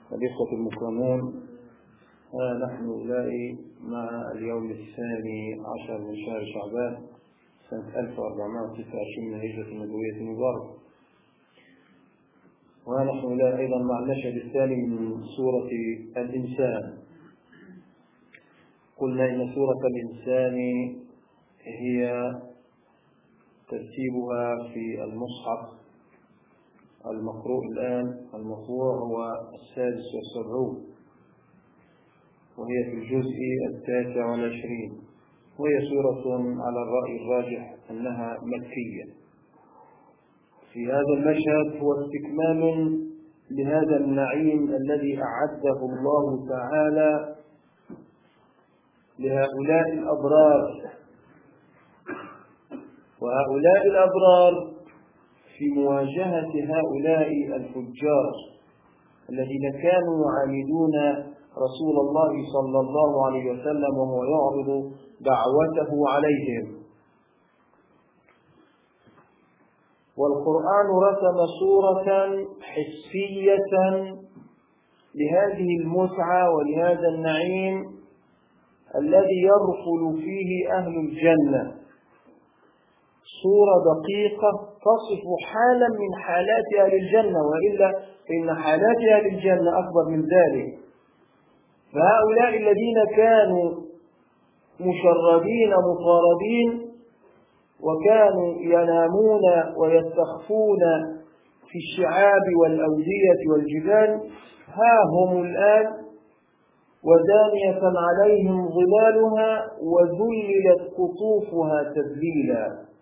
الإخوة المكرمون، نحن أولئك مع اليوم 12 من شهر شعبان سنة 1426 من الهجرة النبوية المباركة، ونحن أولئك أيضا مع المشهد الثاني من سورة الإنسان. قلنا إن سورة الإنسان هي ترتيبها في المصحف المقروء الآن المطبوع هو 76، وهي في الجزء 29، وهي سورة على الرأي الراجح أنها مكية. في هذا المشهد هو استكمال لهذا النعيم الذي أعده الله تعالى لهؤلاء الأبرار، وهؤلاء الأبرار في مواجهة هؤلاء الفجار الذين كانوا يعاندون رسول الله صلى الله عليه وسلم وهو يعرض دعوته عليهم. والقرآن رسم صورة حسية لهذه المتعة ولهذا النعيم الذي يرفل فيه أهل الجنة، صورة دقيقة تصف حالا من حالات أهل الجنة، وإلا فإن حالات أهل الجنة أكبر من ذلك. فهؤلاء الذين كانوا مشردين مطاردين وكانوا ينامون ويستخفون في الشعاب والأودية والجبال، ها هم الآن ودانية عليهم ظلالها وذللت قطوفها تذليلا،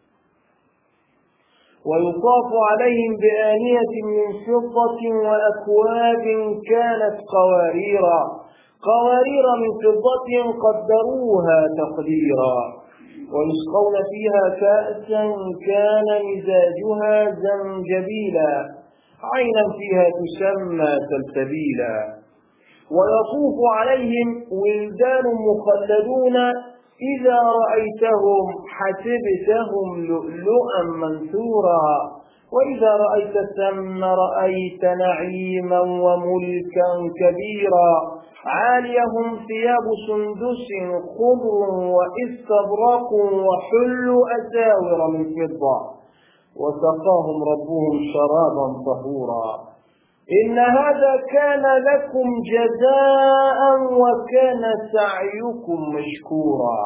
ويطاف عليهم بآنية من فضة وأكواب كانت قوارير من فضة قدروها تقديرا، ويسقون فيها كأسا كان مزاجها زنجبيلا عينا فيها تسمى سلسبيلا، ويطوف عليهم ولدان مخلدون إذا رأيتهم حسبتهم لؤلؤا منثورا، وإذا رأيت ثم رأيت نعيما وملكا كبيرا، عاليهم ثياب سندس خضر واستبرق وحلوا أساور من فضة وسقاهم ربهم شرابا طهورا. إن هذا كان لكم جزاء وكان سعيكم مشكورا.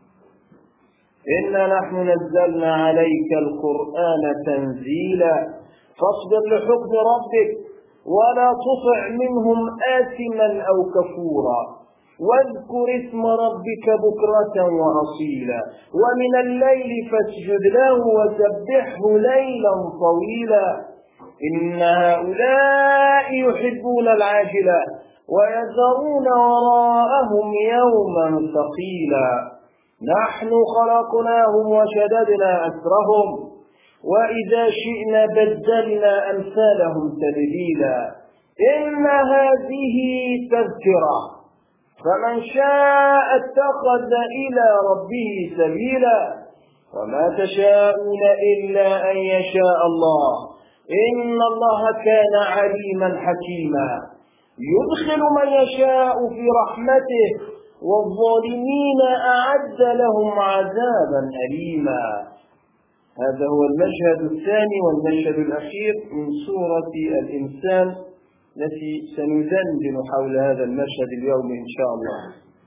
إنا نحن نزلنا عليك القرآن تنزيلا فاصبر لحكم ربك ولا تطع منهم آثما أو كفورا، واذكر اسم ربك بكرة وأصيلا، ومن الليل فاسجد له وسبحه ليلا طويلا. إن هؤلاء يحبون العاجلة ويذرون وراءهم يوما ثقيلا. نحن خلقناهم وشددنا أسرهم وإذا شئنا بدلنا أمثالهم تبديلا. إن هذه تذكرة فمن شاء اتخذ إلى ربه سبيلا، وما تشاءون إلا أن يشاء الله إن الله كان عليما حكيما. يدخل من يشاء في رحمته والظالمين أعد لهم عذابا أليما. هذا هو المشهد الثاني والمشهد الأخير من سورة الإنسان التي سندندن حول هذا المشهد اليوم إن شاء الله.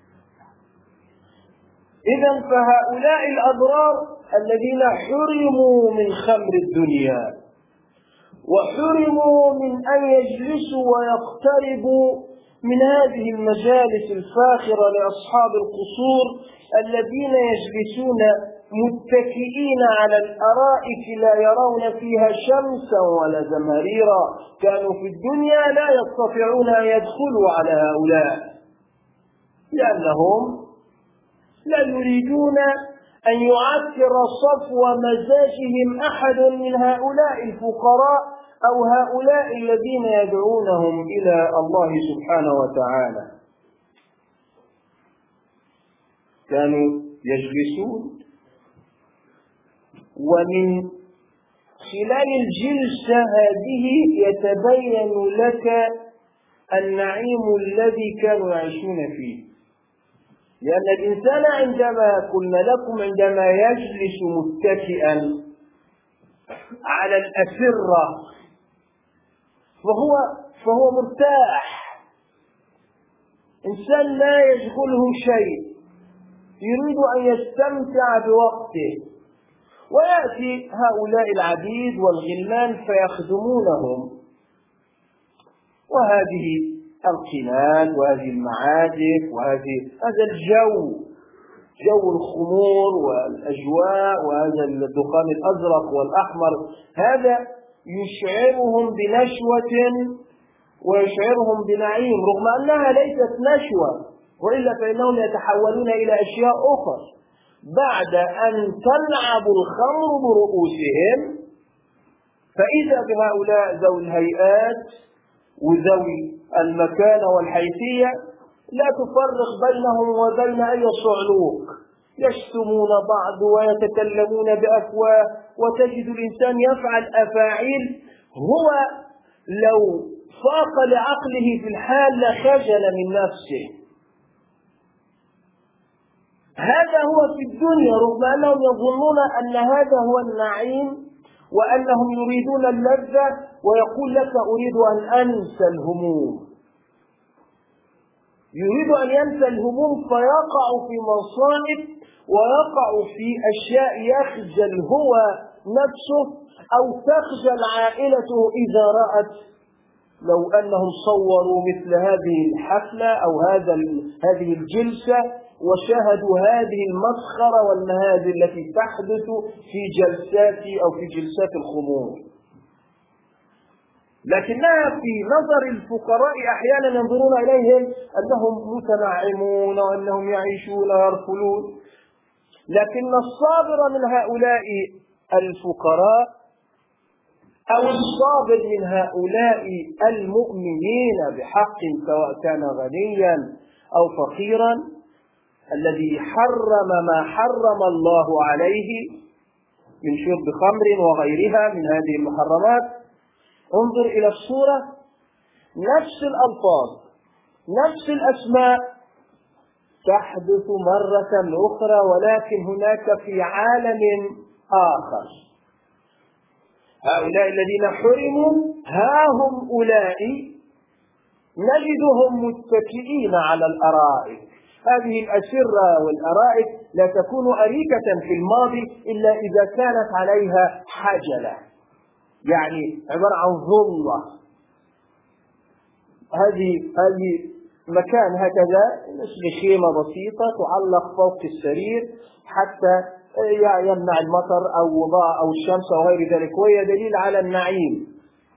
إذن فهؤلاء الأبرار الذين حرموا من خمر الدنيا وحرموا من أن يجلسوا ويقتربوا من هذه المجالس الفاخرة لأصحاب القصور الذين يجلسون متكئين على الأرائك لا يرون فيها شمسا ولا زمهريرا، كانوا في الدنيا لا يستطيعون أن يدخلوا على هؤلاء لأنهم لا يريدون أن يعكر صفو مزاجهم أحد من هؤلاء الفقراء أو هؤلاء الذين يدعونهم إلى الله سبحانه وتعالى. كانوا يجلسون، ومن خلال الجلسة هذه يتبين لك النعيم الذي كانوا يعيشون فيه. لأن الإنسان عندما قلنا لكم عندما يجلس متكئا على الأسرة فهو مرتاح، إنسان لا يشغله شيء، يريد أن يستمتع بوقته، ويأتي هؤلاء العبيد والغلمان فيخدمونهم، وهذه القناد وهذه المعازف هذا الجو، جو الخمور والأجواء وهذا الدخان الأزرق والأحمر، هذا يشعرهم بنشوة ويشعرهم بنعيم، رغم أنها ليست نشوة، وإلا فإنهم يتحولون إلى أشياء أخرى بعد أن تلعب الخمر برؤوسهم. فإذا بهؤلاء ذوي الهيئات وذوي المكانة والحيثية لا تفرق بينهم وبين أي صعلوك، يشتمون بعض ويتكلمون بأفواه، وتجد الإنسان يفعل أفاعيل هو لو فاق لعقله في الحال لخجل من نفسه. هذا هو في الدنيا، رغم أنهم يظنون أن هذا هو النعيم وأنهم يريدون اللذة، ويقول لك أريد أن أنسى الهموم، يريد أن ينسى الهموم فيقع في مصائب ويقع في أشياء يخجل هو نفسه أو تخجل عائلته إذا رأت، لو أنهم صوروا مثل هذه الحفلة أو هذه الجلسة وشاهدوا هذه المسخرة والمهازل التي تحدث في جلسات أو في جلسات الخمور. لكنها في نظر الفقراء أحيانا ينظرون إليهم أنهم متنعمون وأنهم يعيشون ويرفلون، لكن الصابر من هؤلاء الفقراء أو الصابر من هؤلاء المؤمنين بحق سواء كان غنيا أو فقيرا، الذي حرم ما حرم الله عليه من شرب خمر وغيرها من هذه المحرمات، انظر إلى الصورة، نفس الألفاظ نفس الأسماء تحدث مرة أخرى، ولكن هناك في عالم آخر. هؤلاء الذين حرموا ها هم أولئك نجدهم متكئين على الأرائك. هذه الأسرة والأرائك لا تكون أريكة في الماضي إلا إذا كانت عليها حجلة، يعني عبارة عن ظلة. هذه مكان هكذا مثل خيمة بسيطة تعلق فوق السرير حتى يمنع المطر أو الشمس أو غير ذلك، وهي دليل على النعيم.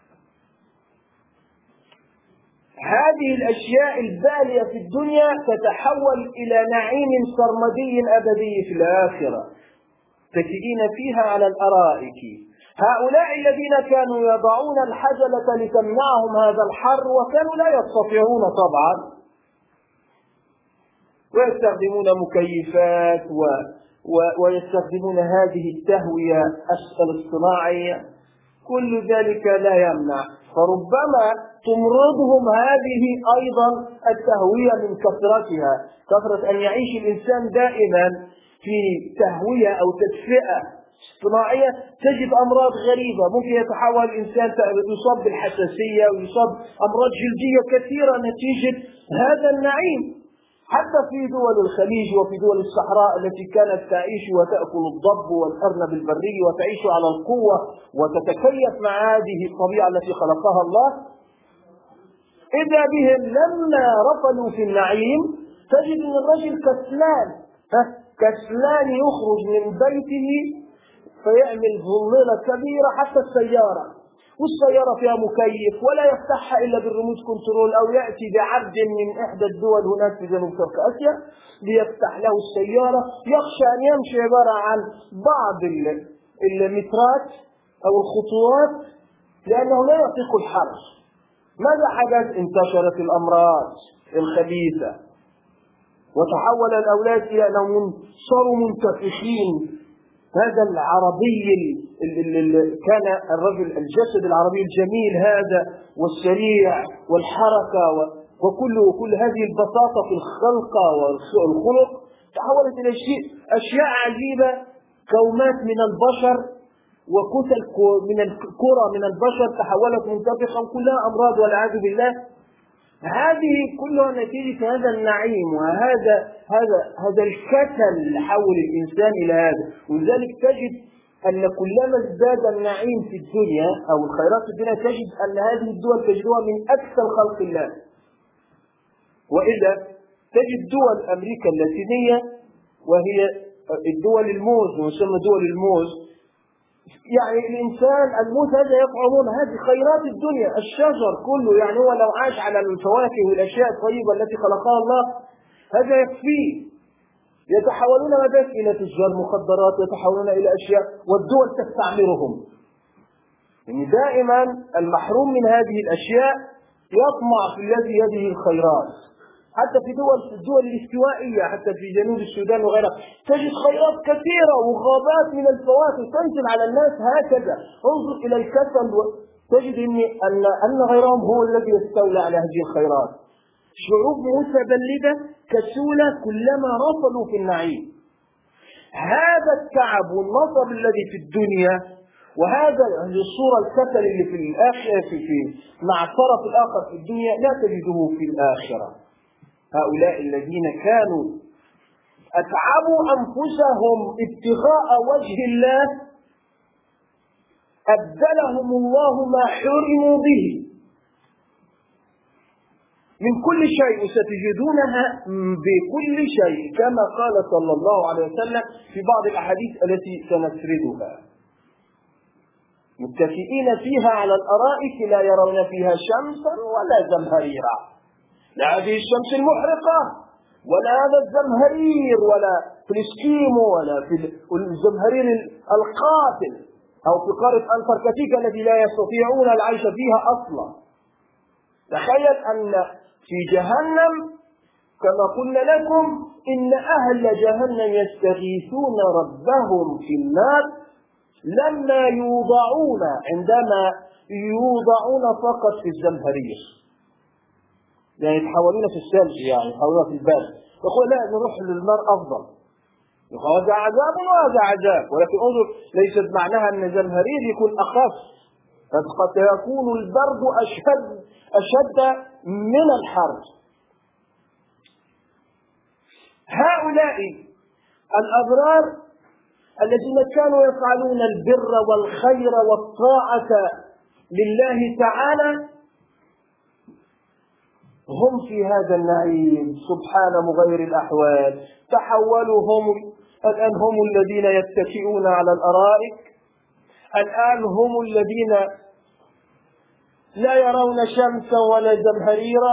هذه الأشياء البالية في الدنيا تتحول إلى نعيم سرمدي أبدي في الآخرة، تكئين فيها على الأرائك. هؤلاء الذين كانوا يضعون الحجلة لتمنعهم هذا الحر وكانوا لا يستطيعون طبعا، ويستخدمون مكيفات ويستخدمون هذه التهوية الاصطناعية، كل ذلك لا يمنع، فربما تمرضهم هذه أيضا التهوية من كثرة أن يعيش الإنسان دائما في تهوية أو تدفئة اصطناعية، تجد أمراض غريبة، ممكن يتحول الإنسان يصاب بالحساسية ويصاب أمراض جلدية كثيرة نتيجة هذا النعيم. حتى في دول الخليج وفي دول الصحراء التي كانت تعيش وتأكل الضب والأرنب البري وتعيش على القوة وتتكيف مع هذه الطبيعة التي خلقها الله، إذا بهم لما رفلوا في النعيم تجد أن الرجل كسلان يخرج من بيته فيعمل ظليلة كبيرة حتى السيارة، والسيارة فيها مكيف ولا يفتحها إلا بالريموت كنترول، أو يأتي بعبد من إحدى الدول هناك في جنوب شرق آسيا ليفتح له السيارة، يخشى أن يمشي عبارة عن بعض المترات أو الخطوات لأنه لا يطيق الحر. ماذا حدث؟ انتشرت الأمراض الخبيثة وتحول الأولاد إلى أنهم صاروا منتفخين. هذا العربي كان الرجل الجسد العربي الجميل هذا والسريع والحركة وكل هذه البساطة في الخلقة والخلق تحولت إلى أشياء عجيبة، كومات من البشر وكتل من الكرة من البشر تحولت منتفخا كلها أمراض والعياذ بالله. هذه كلها نتيجة هذا النعيم وهذا الكسل حول الإنسان إلى هذا. ولذلك تجد أن كلما ازداد النعيم في الدنيا أو الخيرات في الدنيا تجد أن هذه الدول تجدها من أكثر خلق الله. وإلا تجد دول أمريكا اللاتينية وهي الدول الموز ويسمى دول الموز، يعني الإنسان الموز هذا يطعمون هذه خيرات الدنيا، الشجر كله، يعني هو لو عاش على الفواكه والأشياء الطيبة التي خلقها الله هذا يكفيه. يتحولون بس إلى تجار مخدرات، يتحولون إلى أشياء والدول تستعمرهم. يعني دائما المحروم من هذه الأشياء يطمع في الذي يده الخيرات. حتى في الدول الاستوائية، حتى في جنوب السودان وغيرها تجد خيرات كثيرة وغابات من الفواكه تنزل على الناس هكذا. انظر إلى الكسل تجد أن غيرهم هو الذي يستولى على هذه الخيرات. شعوب متبلدة كسولة كلما رفلوا في النعيم. هذا التعب والنصب الذي في الدنيا وهذا الصورة الكسل اللي في الآخرة في مع الطرف الآخر في الدنيا لا تجده في الآخرة. هؤلاء الذين كانوا أتعبوا أنفسهم ابتغاء وجه الله أبدلهم الله ما حرموا به من كل شيء، وستجدونها بكل شيء كما قال صلى الله عليه وسلم في بعض الأحاديث التي سنسردها. متكئين فيها على الأرائك لا يرون فيها شمسا ولا زمهريرا، لا هذه الشمس المحرقة ولا هذا الزمهرير ولا في الاسكيمو ولا في الزمهرير القاتل أو في قارة أنتاركتيكا التي لا يستطيعون العيش فيها أصلا. تخيل أن في جهنم كما قلنا لكم إن أهل جهنم يستغيثون ربهم في النار لما يوضعون، عندما يوضعون فقط في الزمهرير، يعني يتحولون في الثلج، يعني يتحولون في البرد، يقول لا نروح للنار أفضل، يقول هذا عذاب وهذا عذاب. ولكن انظر ليست معناها أن الزمهرير يكون أخف، قد يكون البرد أشد من الحر. هؤلاء الأبرار الذين كانوا يفعلون البر والخير والطاعة لله تعالى هم في هذا النعيم سبحان مغير الأحوال. تحولوا الآن هم الذين يتكئون على الأرائك، الآن هم الذين لا يرون شمسا ولا زمهريرا،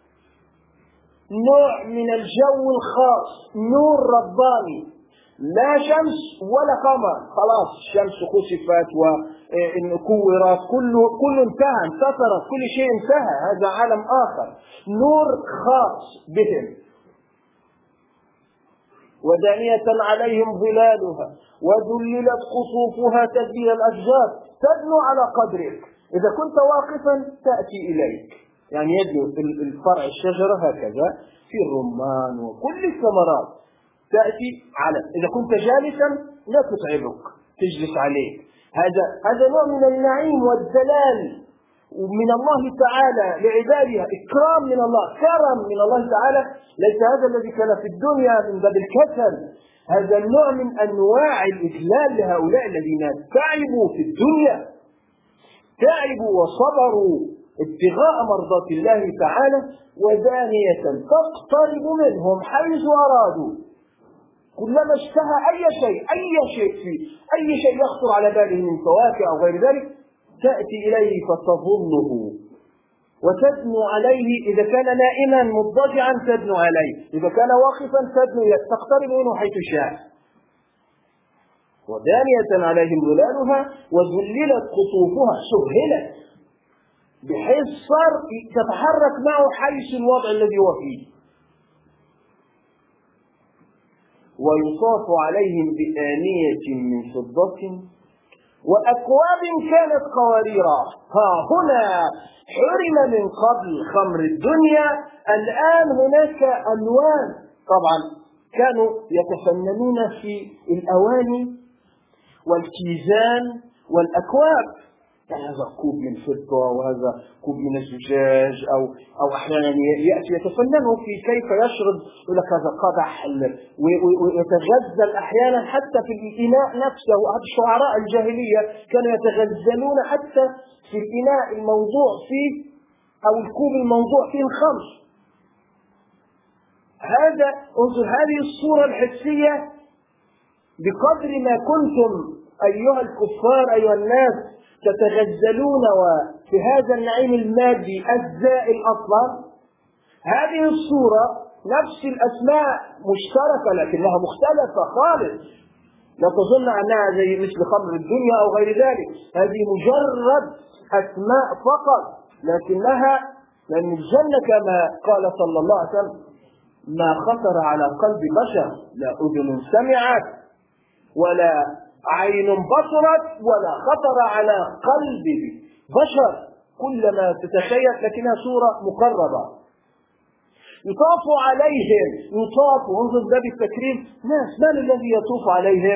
نوع من الجو الخاص، نور رباني، لا شمس ولا قمر، خلاص الشمس خسفت وكورت، كل انتهى، انتصرت، كل شيء انتهى، هذا عالم آخر، نور خاص بهم. ودانية عليهم ظلالها وذللت قطوفها تدبير الأشجار تدنو على قدرك، إذا كنت واقفا تأتي إليك، يعني يدنو الفرع الشجرة هكذا في الرمان وكل الثمرات تأتي على، إذا كنت جالسا لا تتعبك تجلس عليه. هذا نوع من النعيم والدلال من الله تعالى لعبادها، إكرام من الله، كرم من الله تعالى، ليس هذا الذي كان في الدنيا من باب الكسل. هذا النوع من أنواع الإجلال لهؤلاء الذين تعبوا في الدنيا، تعبوا وصبروا ابتغاء مرضات الله تعالى، ودانية تقترب منهم حيث أرادوا، كلما اشتهى أي شيء يخطر على باله من فواكه أو غير ذلك تأتي إليه فتظنه وتدنو عليه، إذا كان نائما مضطجعا تدنو عليه، إذا كان واقفا تدنو، تقترب منه حيث شاء. ودانية عليهم ظلالها وذللت قطوفها، سهلت بحيث صار تتحرك معه حيث الوضع الذي هو فيه. ويطاف عليهم بآنية من فضة وأكواب كانت قواريرا. ها هنا حرم من قبل خمر الدنيا، الآن هناك ألوان. طبعا كانوا يتفننون في الأواني والكيزان والأكواب، يعني هذا كوب من فضة وهذا كوب من الزجاج، أو أحيانا يأتي يتفننوا في كيف يشرب، يقول لك هذا قدح، ويتغزل أحيانا حتى في الإناء نفسه. شعراء الجاهلية كانوا يتغزلون حتى في الإناء الموضوع فيه أو الكوب الموضوع فيه الخمر. هذا انظر هذه الصورة الحسية. بقدر ما كنتم أيها الكفار أيها الناس تتغزلون وفي هذا النعيم المادي الزائل أصلا، هذه الصورة نفس الأسماء مشتركة لكنها مختلفة خالص. لا تظن أنها زي مثل خمر الدنيا أو غير ذلك، هذه مجرد أسماء فقط، لكنها لأن الجنة كما قال صلى الله عليه وسلم ما خطر على قلب بشر، لا أذن سمعت ولا عين بصرت ولا خطر على قلب بشر، كلما تتخيل لكنها صورة مقربة. يطاف عليهم، يطاف، انظر ده بالتكريم، ناس من الذي يطوف عليهم؟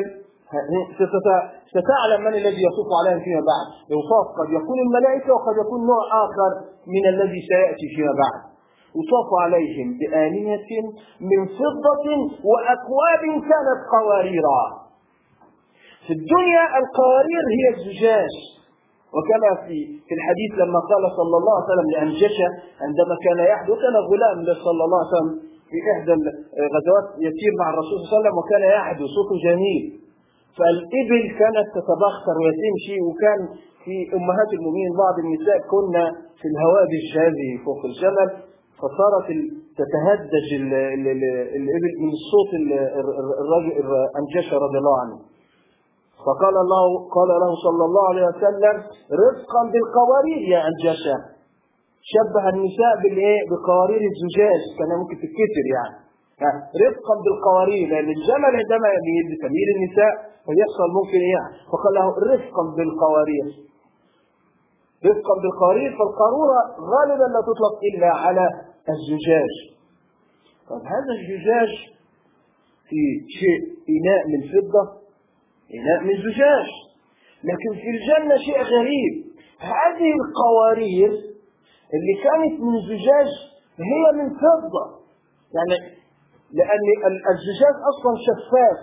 ستعلم من الذي يطوف عليهم فيما بعد. يطاف قد يكون الملائكة وقد يكون نوع آخر من الذي سيأتي فيما بعد. يطاف عليهم بآنية من فضة وأكواب كانت قواريرا. في الدنيا القوارير هي الزجاج، وكما في الحديث لما قال صلى الله عليه وسلم لأنجشة عندما كان يحدث، كان غلام صلى الله عليه وسلم في إحدى الغزوات يسير مع الرسول صلى الله عليه وسلم وكان يحدث صوته جميل، فالإبل كانت تتبختر وتمشي، وكان في أمهات المؤمنين بعض النساء كنا في الهوادج هذه فوق الجبل، فصارت تتهدج الإبل من الصوت الرجل أنجشة رضي الله عنه. فقال قال له صلى الله عليه وسلم رفقا بالقوارير يا أنجشة. شبه النساء بقوارير الزجاج، كان ممكن تتكسر يعني رفقا بالقوارير، لأن الجمل عندما تميل النساء فيحصل ممكن يعني، فقال له رفقا بالقوارير. رفقا بالقوارير، فالقارورة غالبا لا تطلق إلا على الزجاج. طب هذا الزجاج في شيء إناء من فضة، إناء من زجاج، لكن في الجنة شيء غريب. هذه القوارير اللي كانت من زجاج هي من فضة، يعني لأن الزجاج أصلا شفاف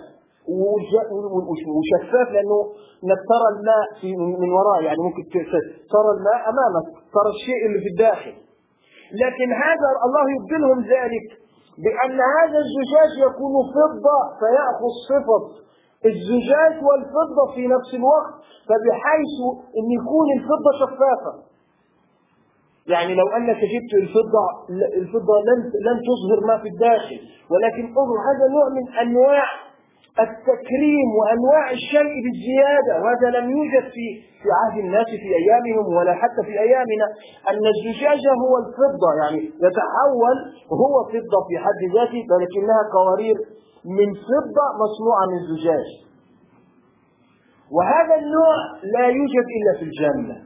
وشفاف، لأنه ترى الماء من وراء، يعني ممكن ترى الماء أمامك، ترى الشيء اللي في الداخل. لكن هذا الله يبدلهم ذلك بأن هذا الزجاج يكون فضة، فيأخذ صفة الزجاج والفضة في نفس الوقت، فبحيث أن يكون الفضة شفافة. يعني لو أنك جبت الفضة لن تظهر ما في الداخل، ولكن انظر هذا نوع من أنواع التكريم وأنواع الشيء بالزيادة، وهذا لم يوجد في عهد الناس في أيامهم ولا حتى في أيامنا، أن الزجاج هو الفضة، يعني يتحول هو فضة في حد ذاته، ولكنها قوارير من فضة مصنوعة من زجاج. وهذا النوع لا يوجد إلا في الجنة.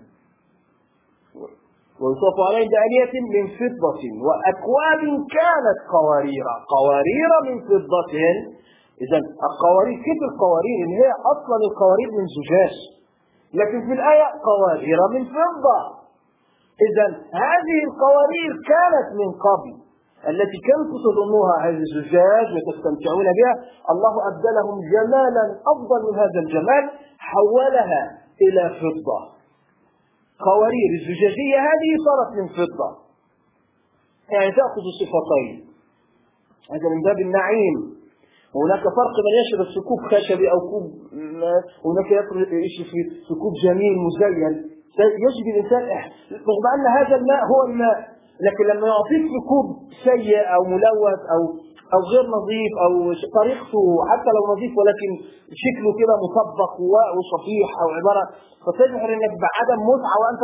ويطاف عليهم بآنية من فضة وأكواب كانت قوارير من فضة. إذا القوارير كيف القوارير اللي هي أصلا القوارير من زجاج، لكن في الآية قوارير من فضة. إذا هذه القوارير كانت من قبل، التي كنتم تظنوها هذه الزجاج وتستمتعون بها، الله أبدلهم جمالا أفضل من هذا الجمال، حولها إلى فضة. قوارير الزجاجية هذه صارت من فضة، يعني تأخذ صفتين، هذا من باب النعيم. هناك فرق من يشرب في كوب خشبي أو كوب، هناك يشرب في كوب جميل مزين، يجب الإنسان رغم أن هذا الماء هو الماء، لكن لما يعطيك في كوب سيء أو ملوث أو غير نظيف أو طريقته حتى لو نظيف ولكن شكله كده مطبق وصفيح أو عبارة، فتشعر أنك بعدم متعة وأنت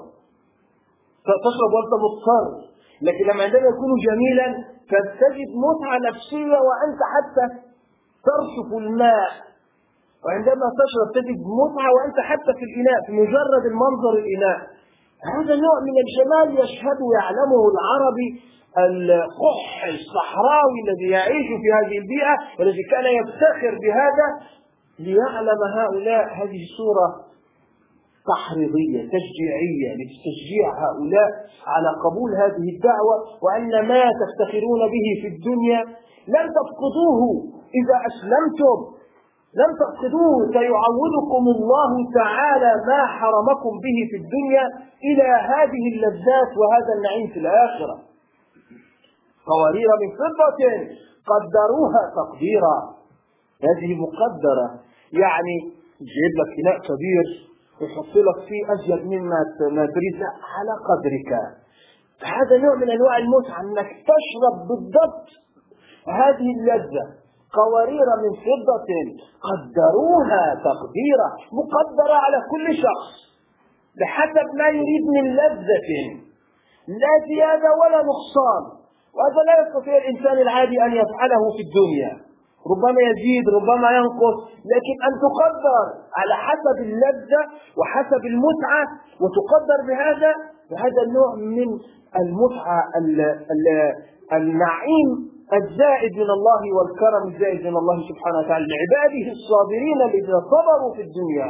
تشرب وأنت مضطر. لكن لما عندما يكون جميلا فتجد متعة نفسية وأنت حتى ترشف الماء وعندما تشرب تجد متعة وأنت حتى في الإناء، في مجرد المنظر الإناء. هذا نوع من الجمال يشهد يعلمه العربي القح الصحراوي الذي يعيش في هذه البيئة والذي كان يفتخر بهذا، ليعلم هؤلاء هذه صورة تحريضية تشجيعية لتشجيع هؤلاء على قبول هذه الدعوة، وأن ما تفتخرون به في الدنيا لن تفقدوه إذا أسلمتم، لن تفقدوه، سيعوضكم الله تعالى ما حرمكم به في الدنيا إلى هذه اللذات وهذا النعيم في الآخرة. قوارير من فضة قدروها تقديرا. هذه مقدرة، يعني جيب لك إناء كبير يحط لك فيه أزيد مما تريد على قدرك. هذا نوع من أنواع المتعة، أنك تشرب بالضبط هذه اللذة. قوارير من فضة قدروها تقديرا، مقدرة على كل شخص بحسب ما يريد من لذة، لا زيادة ولا نقصان. وهذا لا يستطيع الإنسان العادي أن يفعله في الدنيا، ربما يزيد ربما ينقص، لكن أن تقدر على حسب اللذة وحسب المتعة وتقدر بهذا، فهذا النوع من المتعة النعيم الزائد من الله والكرم الزائد من الله سبحانه وتعالى لعباده الصابرين الذين صبروا في الدنيا.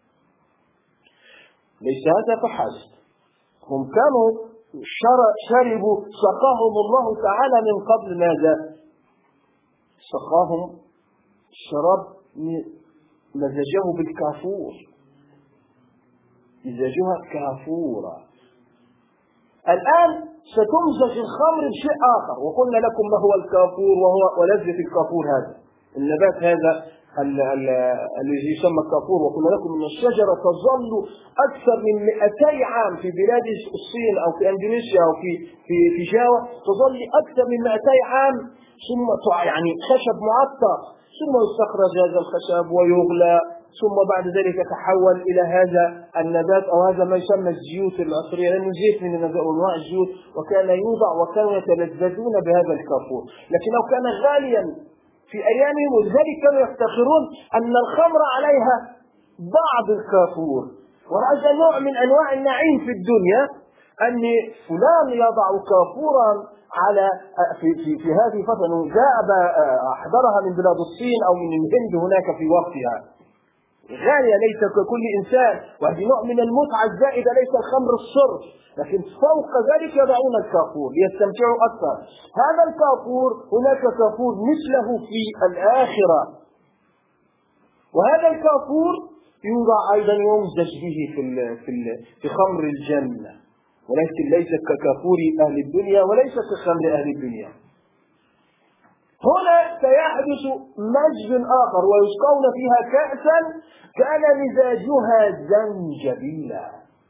ليس هذا فحسب، هم كانوا شربوا سقاهم الله تعالى من قبل ماذا؟ سقاهم شراب مزجه بالكافور، مزجها كافورا. الآن ستمزج الخمر بشيء آخر، وقلنا لكم ما هو الكافور ولذة الكافور هذا النبات هذا الذي يسمى الكافور. وقلنا لكم أن الشجرة تظل أكثر من 200 عام في بلاد الصين أو في أندونيسيا أو في جاوا، تظل أكثر من 200 عام، ثم يعني خشب معطر، ثم يستخرج هذا الخشب ويغلى، ثم بعد ذلك يتحول إلى هذا النبات أو هذا ما يسمى الزيوت العطرية، لأنه زيت من أنواع الزيوت، وكان يوضع وكانوا يتلذذون بهذا الكافور. لكنه كان غاليا في أيامهم، ولذلك كانوا يفتخرون أن الخمر عليها بعض الكافور. وهذا نوع من أنواع النعيم في الدنيا، أن فلان يضع كافورا على في هذه الفترة، جاء أحضرها من بلاد الصين أو من الهند هناك في وقتها، غالية ليس ككل إنسان، وهذه نوع من المتعة الزائدة، ليس الخمر الصرف، لكن فوق ذلك يضعون الكافور ليستمتعوا أكثر. هذا الكافور هناك كافور مثله في الآخرة، وهذا الكافور يوضع أيضا يمزج به في خمر الجنة، ولكن ليس ككافور أهل الدنيا وليس كخمر أهل الدنيا. هنا سيحدث مزج آخر، ويسقون فيها كأسا كان مزاجها زنجبيلا.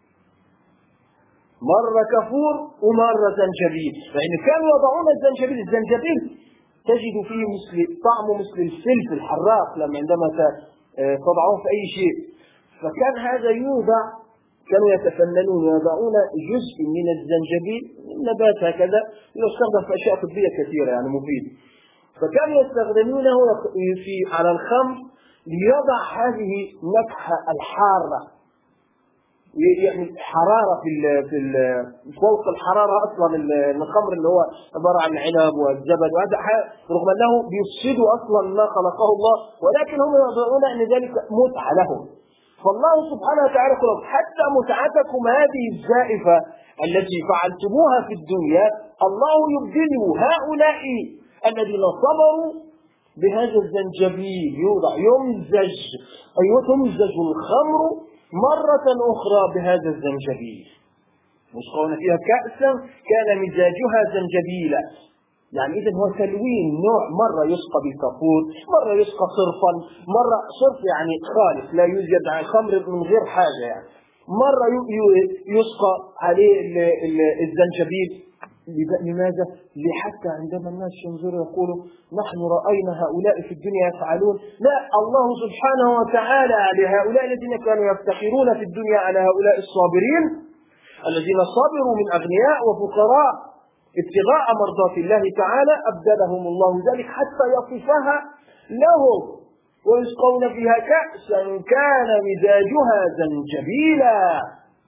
مرة كافور ومرة زنجبيل، يعني كانوا يضعون الزنجبيل تجد فيه طعمه مثل الفلفل الحراق عندما تضعه في أي شيء. فكان هذا يوضع، كانوا يتفننون يضعون جزء من الزنجبيل، نبات هكذا يستخدم في أشياء طبية كثيرة يعني مفيد، فكانوا يستخدمونه على الخمر ليضع هذه النكهة الحارة، يعني حرارة في فوق الحرارة أصلا الخمر اللي هو عبارة عن العنب والزبد، وهذا رغم أنه بيفسد أصلا ما خلقه الله، ولكن هم يضعون أن ذلك متعة لهم. فالله سبحانه وتعالى يقول حتى متعتكم هذه الزائفة التي فعلتموها في الدنيا الله يبدل هؤلاء الذين صبروا بهذا الزنجبيل، يوضع يمزج تمزج الخمر مرة أخرى بهذا الزنجبيل، يسقون فيها كأسا كان مزاجها زنجبيلا. يعني إذن هو تلوين نوع، مرة يسقى بالكافور، مرة يسقى صرفا، مرة صرف يعني خالص لا يوجد خمر من غير حاجة، يعني مرة يسقى عليه الزنجبيل. لماذا؟ لحتى عندما الناس ينظروا يقولوا نحن رأينا هؤلاء في الدنيا يفعلون، لا، الله سبحانه وتعالى لهؤلاء الذين كانوا يفتخرون في الدنيا على هؤلاء الصابرين الذين صبروا من أغنياء وفقراء ابتغاء مرضات الله تعالى، أبدلهم الله ذلك حتى يصفها لهم ويسقون فيها كأسا كان مزاجها زنجبيلا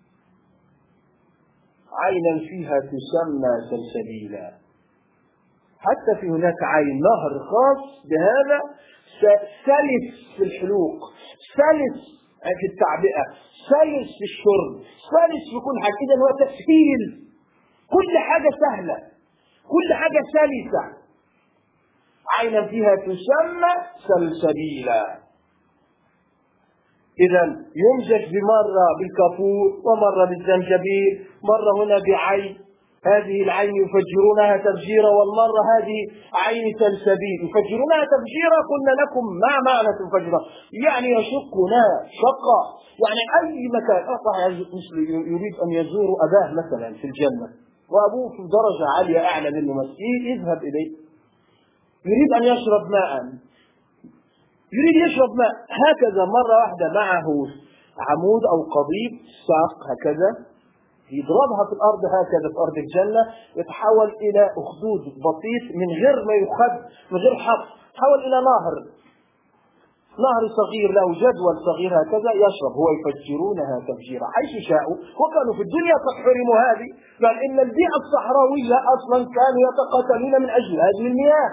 عينا فيها تسمى سلسبيلا. حتى في هناك عين نهر خاص بهذا، سلس في الحلوق، سلس في التعبئة، سلس في الشرب، سلس في كل حاجة. إذن هو تسهيل، كل حاجة سهلة، كل حاجة سلسة. عينا فيها تسمى سلسبيلا. إذن يمزج بمرة بالكافور ومرة بالزنجبيل، مرة هنا بعين، هذه العين يفجرونها تفجيرا، والمرة هذه عين سلسبيل يفجرونها تفجيرا. قلنا لكم ما معنى تفجيرا؟ يعني يشقنا شقا، يعني أي مكان. مثل يريد أن يزور أباه مثلا في الجنة، وأبوه في درجة عالية أعلى منه، يذهب إليه، يريد أن يشرب ماء، يريد يشرب ماء هكذا مرة واحدة، معه عمود أو قضيب ساق هكذا، يضربها في الأرض هكذا في أرض الجنة، يتحول إلى أخدود بسيط من غير ما يخد، من غير حق، تحول إلى نهر صغير له جدول صغير هكذا يشرب. هو يفجرونها تفجيرا حيث شاءوا. وكانوا في الدنيا قد حرموا هذه، بل إن البيئة الصحراوية أصلا كانوا يتقاتلون من أجل هذه المياه.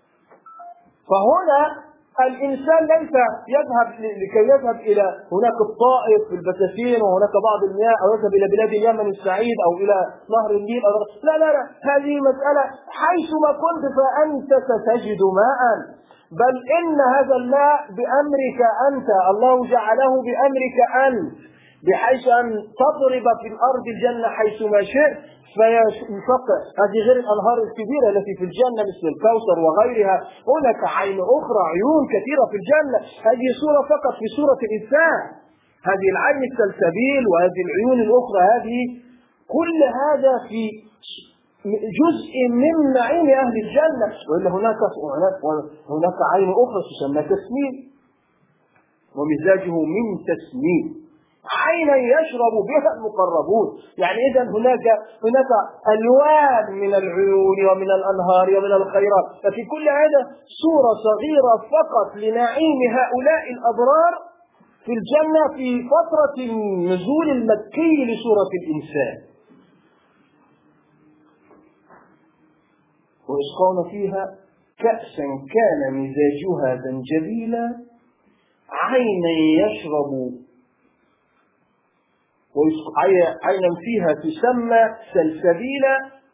فهنا الإنسان ليس يذهب لكي يذهب إلى هناك الطائف في البساتين وهناك بعض المياه، أو يذهب إلى بلاد اليمن السعيد أو إلى نهر النيل أو لا، هذه مسألة حيثما كنت فأنت ستجد ماء، بل إن هذا الماء بأمرك أنت، الله جعله بأمرك أنت، بحيث أن تضرب في الأرض الجنة حيثما شئت فينفقع. هذه غير الأنهار الكبيرة التي في الجنة مثل الكوثر وغيرها. هناك عين أخرى، عيون كثيرة في الجنة. هذه صورة فقط في صورة الإنسان، هذه العين السلسبيل وهذه العيون الأخرى، هذه كل هذا في جزء من نعيم أهل الجنة. وإلا هناك عين أخرى تسمى تسنيم، ومزاجه من تسنيم، عينا يشرب بها المقربون. يعني إذن هناك ألوان من العيون ومن الأنهار ومن الخيرات. ففي كل هذا صورة صغيرة فقط لنعيم هؤلاء الأبرار في الجنة في فترة النزول المكي لسورة الإنسان. ويسقون فيها كأسا كان مزاجها زنجبيلا عينا يشرب عينا فيها تسمى سلسبيلا.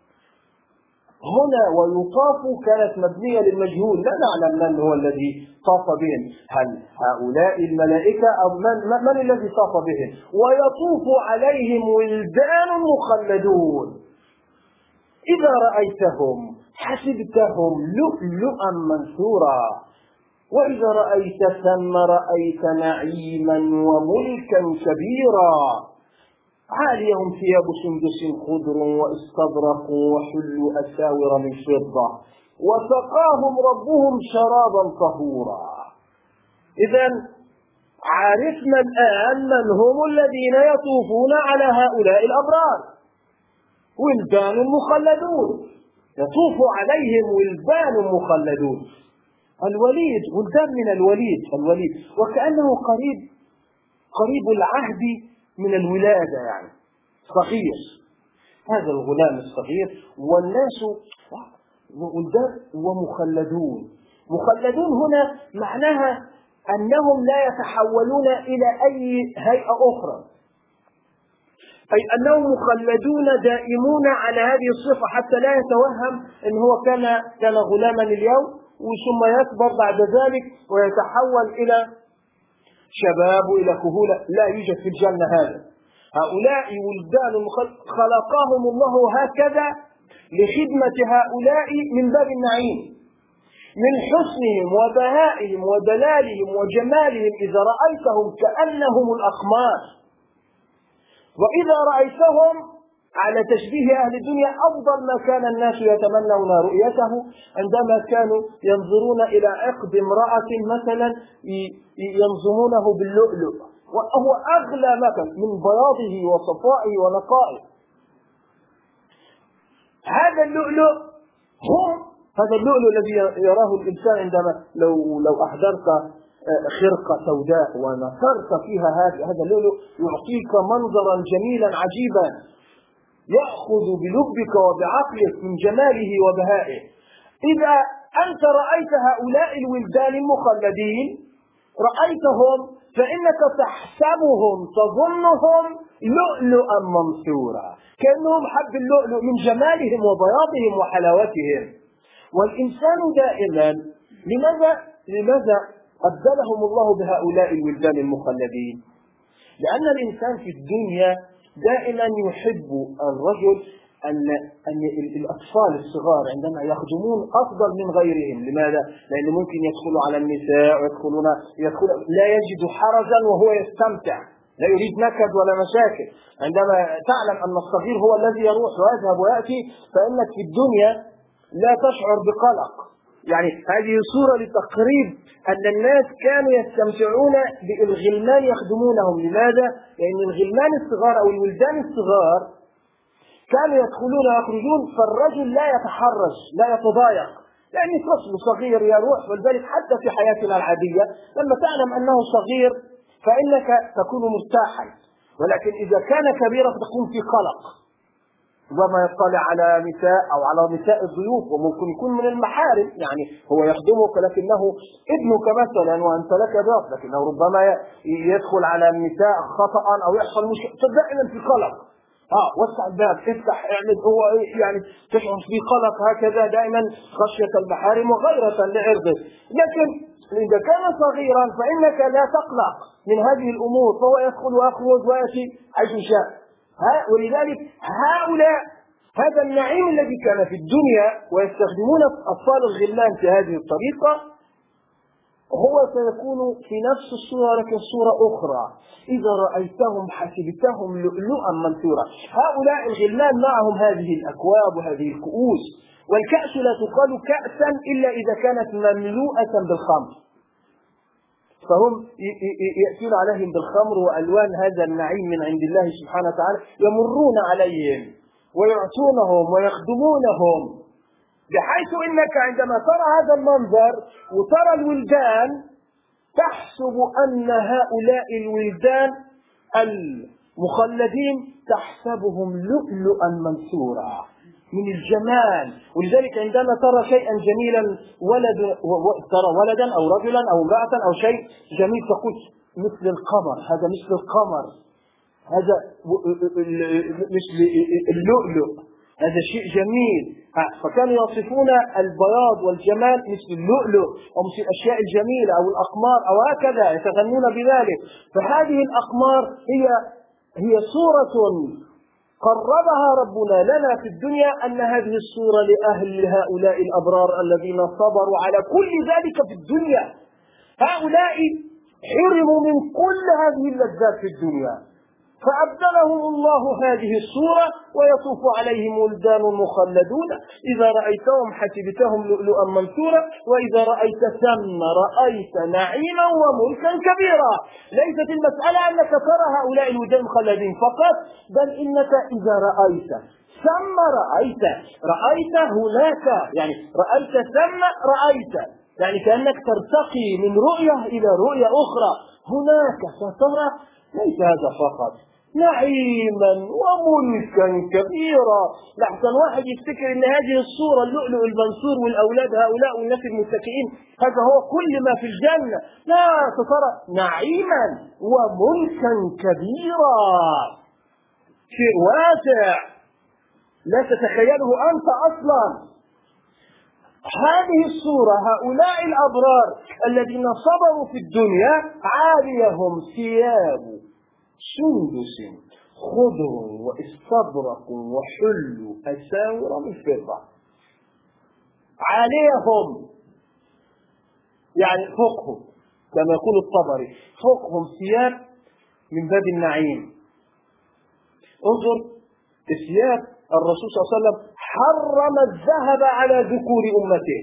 هنا ويطاف كانت مبنية للمجهول، لا نعلم من هو الذي طاف بهم، هل هؤلاء الملائكة أو من الذي طاف بهم. ويطوف عليهم ولدان مخلدون إذا رأيتهم حسبتهم لؤلؤا منثورا، وإذا رأيت ثم رأيت نعيما وملكا كبيرا، عاليهم ثياب سندس خضر واستبرق وحلوا أساور من فضة وسقاهم ربهم شرابا طهورا. إذن عرفنا الآن من هم الذين يطوفون على هؤلاء الأبرار، ولدان مخلدون، يطوف عليهم ولدان مخلدون. الوليد ولدان من الوليد، وكأنه قريب العهد من الولادة، يعني صغير، هذا الغلام الصغير. والناس ولدان ومخلدون. مخلدون هنا معناها أنهم لا يتحولون إلى أي هيئة أخرى، أي أنهم مخلدون دائمون على هذه الصفة، حتى لا يتوهم أن هو كان غلاما اليوم ثم يكبر بعد ذلك ويتحول إلى شباب وإلى كهولة. لا يوجد في الجنة هذا. هؤلاء ولدان خلقهم الله هكذا لخدمة هؤلاء من باب النعيم، من حسنهم وبهائهم ودلالهم وجمالهم. إذا رأيتهم كأنهم الأقمار، وإذا رأيتهم على تشبيه أهل الدنيا. أفضل ما كان الناس يتمنون رؤيته عندما كانوا ينظرون إلى عقد امرأة مثلا ينظمونه باللؤلؤ، وهو أغلى ما كان من بياضه وصفائه ونقائه. هذا اللؤلؤ الذي يراه الإنسان عندما لو أحضرت خرقة سوداء ونثرت فيها هذا اللؤلؤ يعطيك منظرا جميلا عجيبا يأخذ بلبك وبعقلك من جماله وبهائه. إذا أنت رأيت هؤلاء الولدان المخلدين رأيتهم فإنك تحسبهم تظنهم لؤلؤا منثورا كأنهم حب اللؤلؤ من جمالهم وبياضهم وحلاوتهم. والإنسان دائما لماذا أبدلهم الله بهؤلاء الولدان المخلدين؟ لأن الإنسان في الدنيا دائما يحب الرجل أن الأطفال الصغار عندما يخدمون أفضل من غيرهم. لماذا؟ لأنه ممكن يدخلوا على النساء ويدخل لا يجد حرجا وهو يستمتع، لا يريد نكد ولا مشاكل. عندما تعلم أن الصغير هو الذي يروح ويذهب ويأتي فإنك في الدنيا لا تشعر بقلق. يعني هذه صورة لتقريب أن الناس كانوا يستمتعون بالغلمان يخدمونهم. لماذا؟ لأن الغلمان الصغار أو الولدان الصغار كانوا يدخلون ويخرجون فالرجل لا يتحرج لا يتضايق، يعني طفل صغير يروح. ولذلك حتى في حياتنا العادية لما تعلم أنه صغير فإنك تكون مرتاحا، ولكن إذا كان كبيرا تكون في قلق، وما يطلع على نساء أو على نساء الضيوف وممكن يكون من المحارم، يعني هو يخدمك لكنه ابنك مثلا وأنت لك ضيف، لكنه ربما يدخل على النساء خطأ أو يحصل مشكلة دائما في قلق. وسع الباب افتح اعمل، هو يعني تشعر في قلق هكذا دائما خشية المحارم وغيرة لعرضه. لكن إذا كان صغيرا فإنك لا تقلق من هذه الأمور، فهو يدخل ويخرج ويأتي حيث شاء. ولذلك هؤلاء هذا النعيم الذي كان في الدنيا ويستخدمون أطفال الغلمان في هذه الطريقة هو سيكون في نفس الصورة لكن صورة أخرى. إذا رأيتهم حسبتهم لؤلؤا منثورا. هؤلاء الغلمان معهم هذه الأكواب وهذه الكؤوس، والكأس لا تقال كأسا إلا إذا كانت مملوءة بالخمر، فهم يأتون عليهم بالخمر وألوان هذا النعيم من عند الله سبحانه وتعالى، يمرون عليهم ويعطونهم ويخدمونهم، بحيث إنك عندما ترى هذا المنظر وترى الولدان تحسب أن هؤلاء الولدان المخلدين تحسبهم لؤلؤا منثورا من الجمال. ولذلك عندما ترى شيئا جميلا ترى ولدا أو رجلا أو امرأة أو شيء جميل تقول مثل القمر، هذا مثل القمر، هذا مثل اللؤلؤ، هذا شيء جميل. فكانوا يصفون البياض والجمال مثل اللؤلؤ أو مثل الأشياء الجميلة أو الأقمار أو هكذا يتغنون بذلك. فهذه الأقمار هي صورة قربها ربنا لنا في الدنيا، أن هذه الصورة لأهل هؤلاء الأبرار الذين صبروا على كل ذلك في الدنيا. هؤلاء حرموا من كل هذه اللذات في الدنيا فأبدلهم الله هذه الصورة ويطوف عليهم ولدان مخلدون إذا رأيتهم حسبتهم لؤلؤا منثورا وإذا رأيت ثم رأيت نعيما وملكا كبيرا. ليست المسألة أنك ترى هؤلاء الولدان المخلدين فقط، بل إنك إذا رأيت ثم رأيت هناك، يعني رأيت ثم رأيت، يعني كأنك ترتقي من رؤية إلى رؤية أخرى. هناك سترى ليس هذا فقط، نعيما وملكا كبيرا. لحسن واحد يفتكر ان هذه الصورة اللؤلؤ المنثور والأولاد هؤلاء والناس المتكئين هذا هو كل ما في الجنة. لا، سترى نعيما وملكا كبيرا، شيء واسع لا تتخيله أنت أصلا. هذه الصورة هؤلاء الأبرار الذين صبروا في الدنيا عاليهم ثياب سندس خضر واستبرق وحل أساور من فضة. عاليهم يعني فوقهم، كما يقول الطبري فوقهم ثياب من باب النعيم. انظر الثياب، الرسول صلى الله عليه وسلم حرم الذهب على ذكور أمته،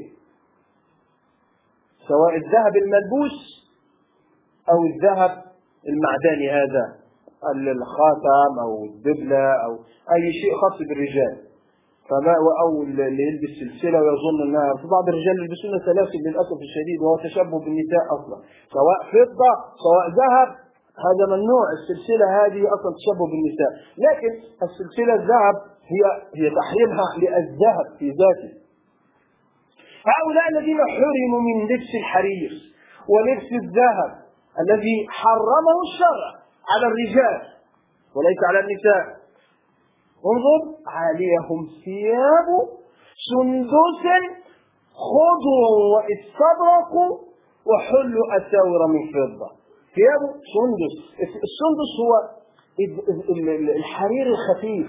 سواء الذهب الملبوس أو الذهب المعدني هذا الخاتم أو الدبلة أو أي شيء خاص بالرجال، أو اللي يلبس سلسلة ويظن أنها، في بعض الرجال يلبسون سلاسل للأسف الشديد، وهو تشبه بالنساء أصلا، سواء فضة سواء ذهب، هذا ممنوع. السلسلة هذه أصلا تشبه بالنساء، لكن السلسلة الذهب هي تحريمها للذهب في ذاته. هؤلاء الذين حرموا من لبس الحرير ولبس الذهب الذي حرمه الشرع على الرجال وليس على النساء، انظر، عاليهم ثياب سندس خضر واستبرق وحلوا أساور من فضة. ثياب سندس، السندس هو الحرير الخفيف.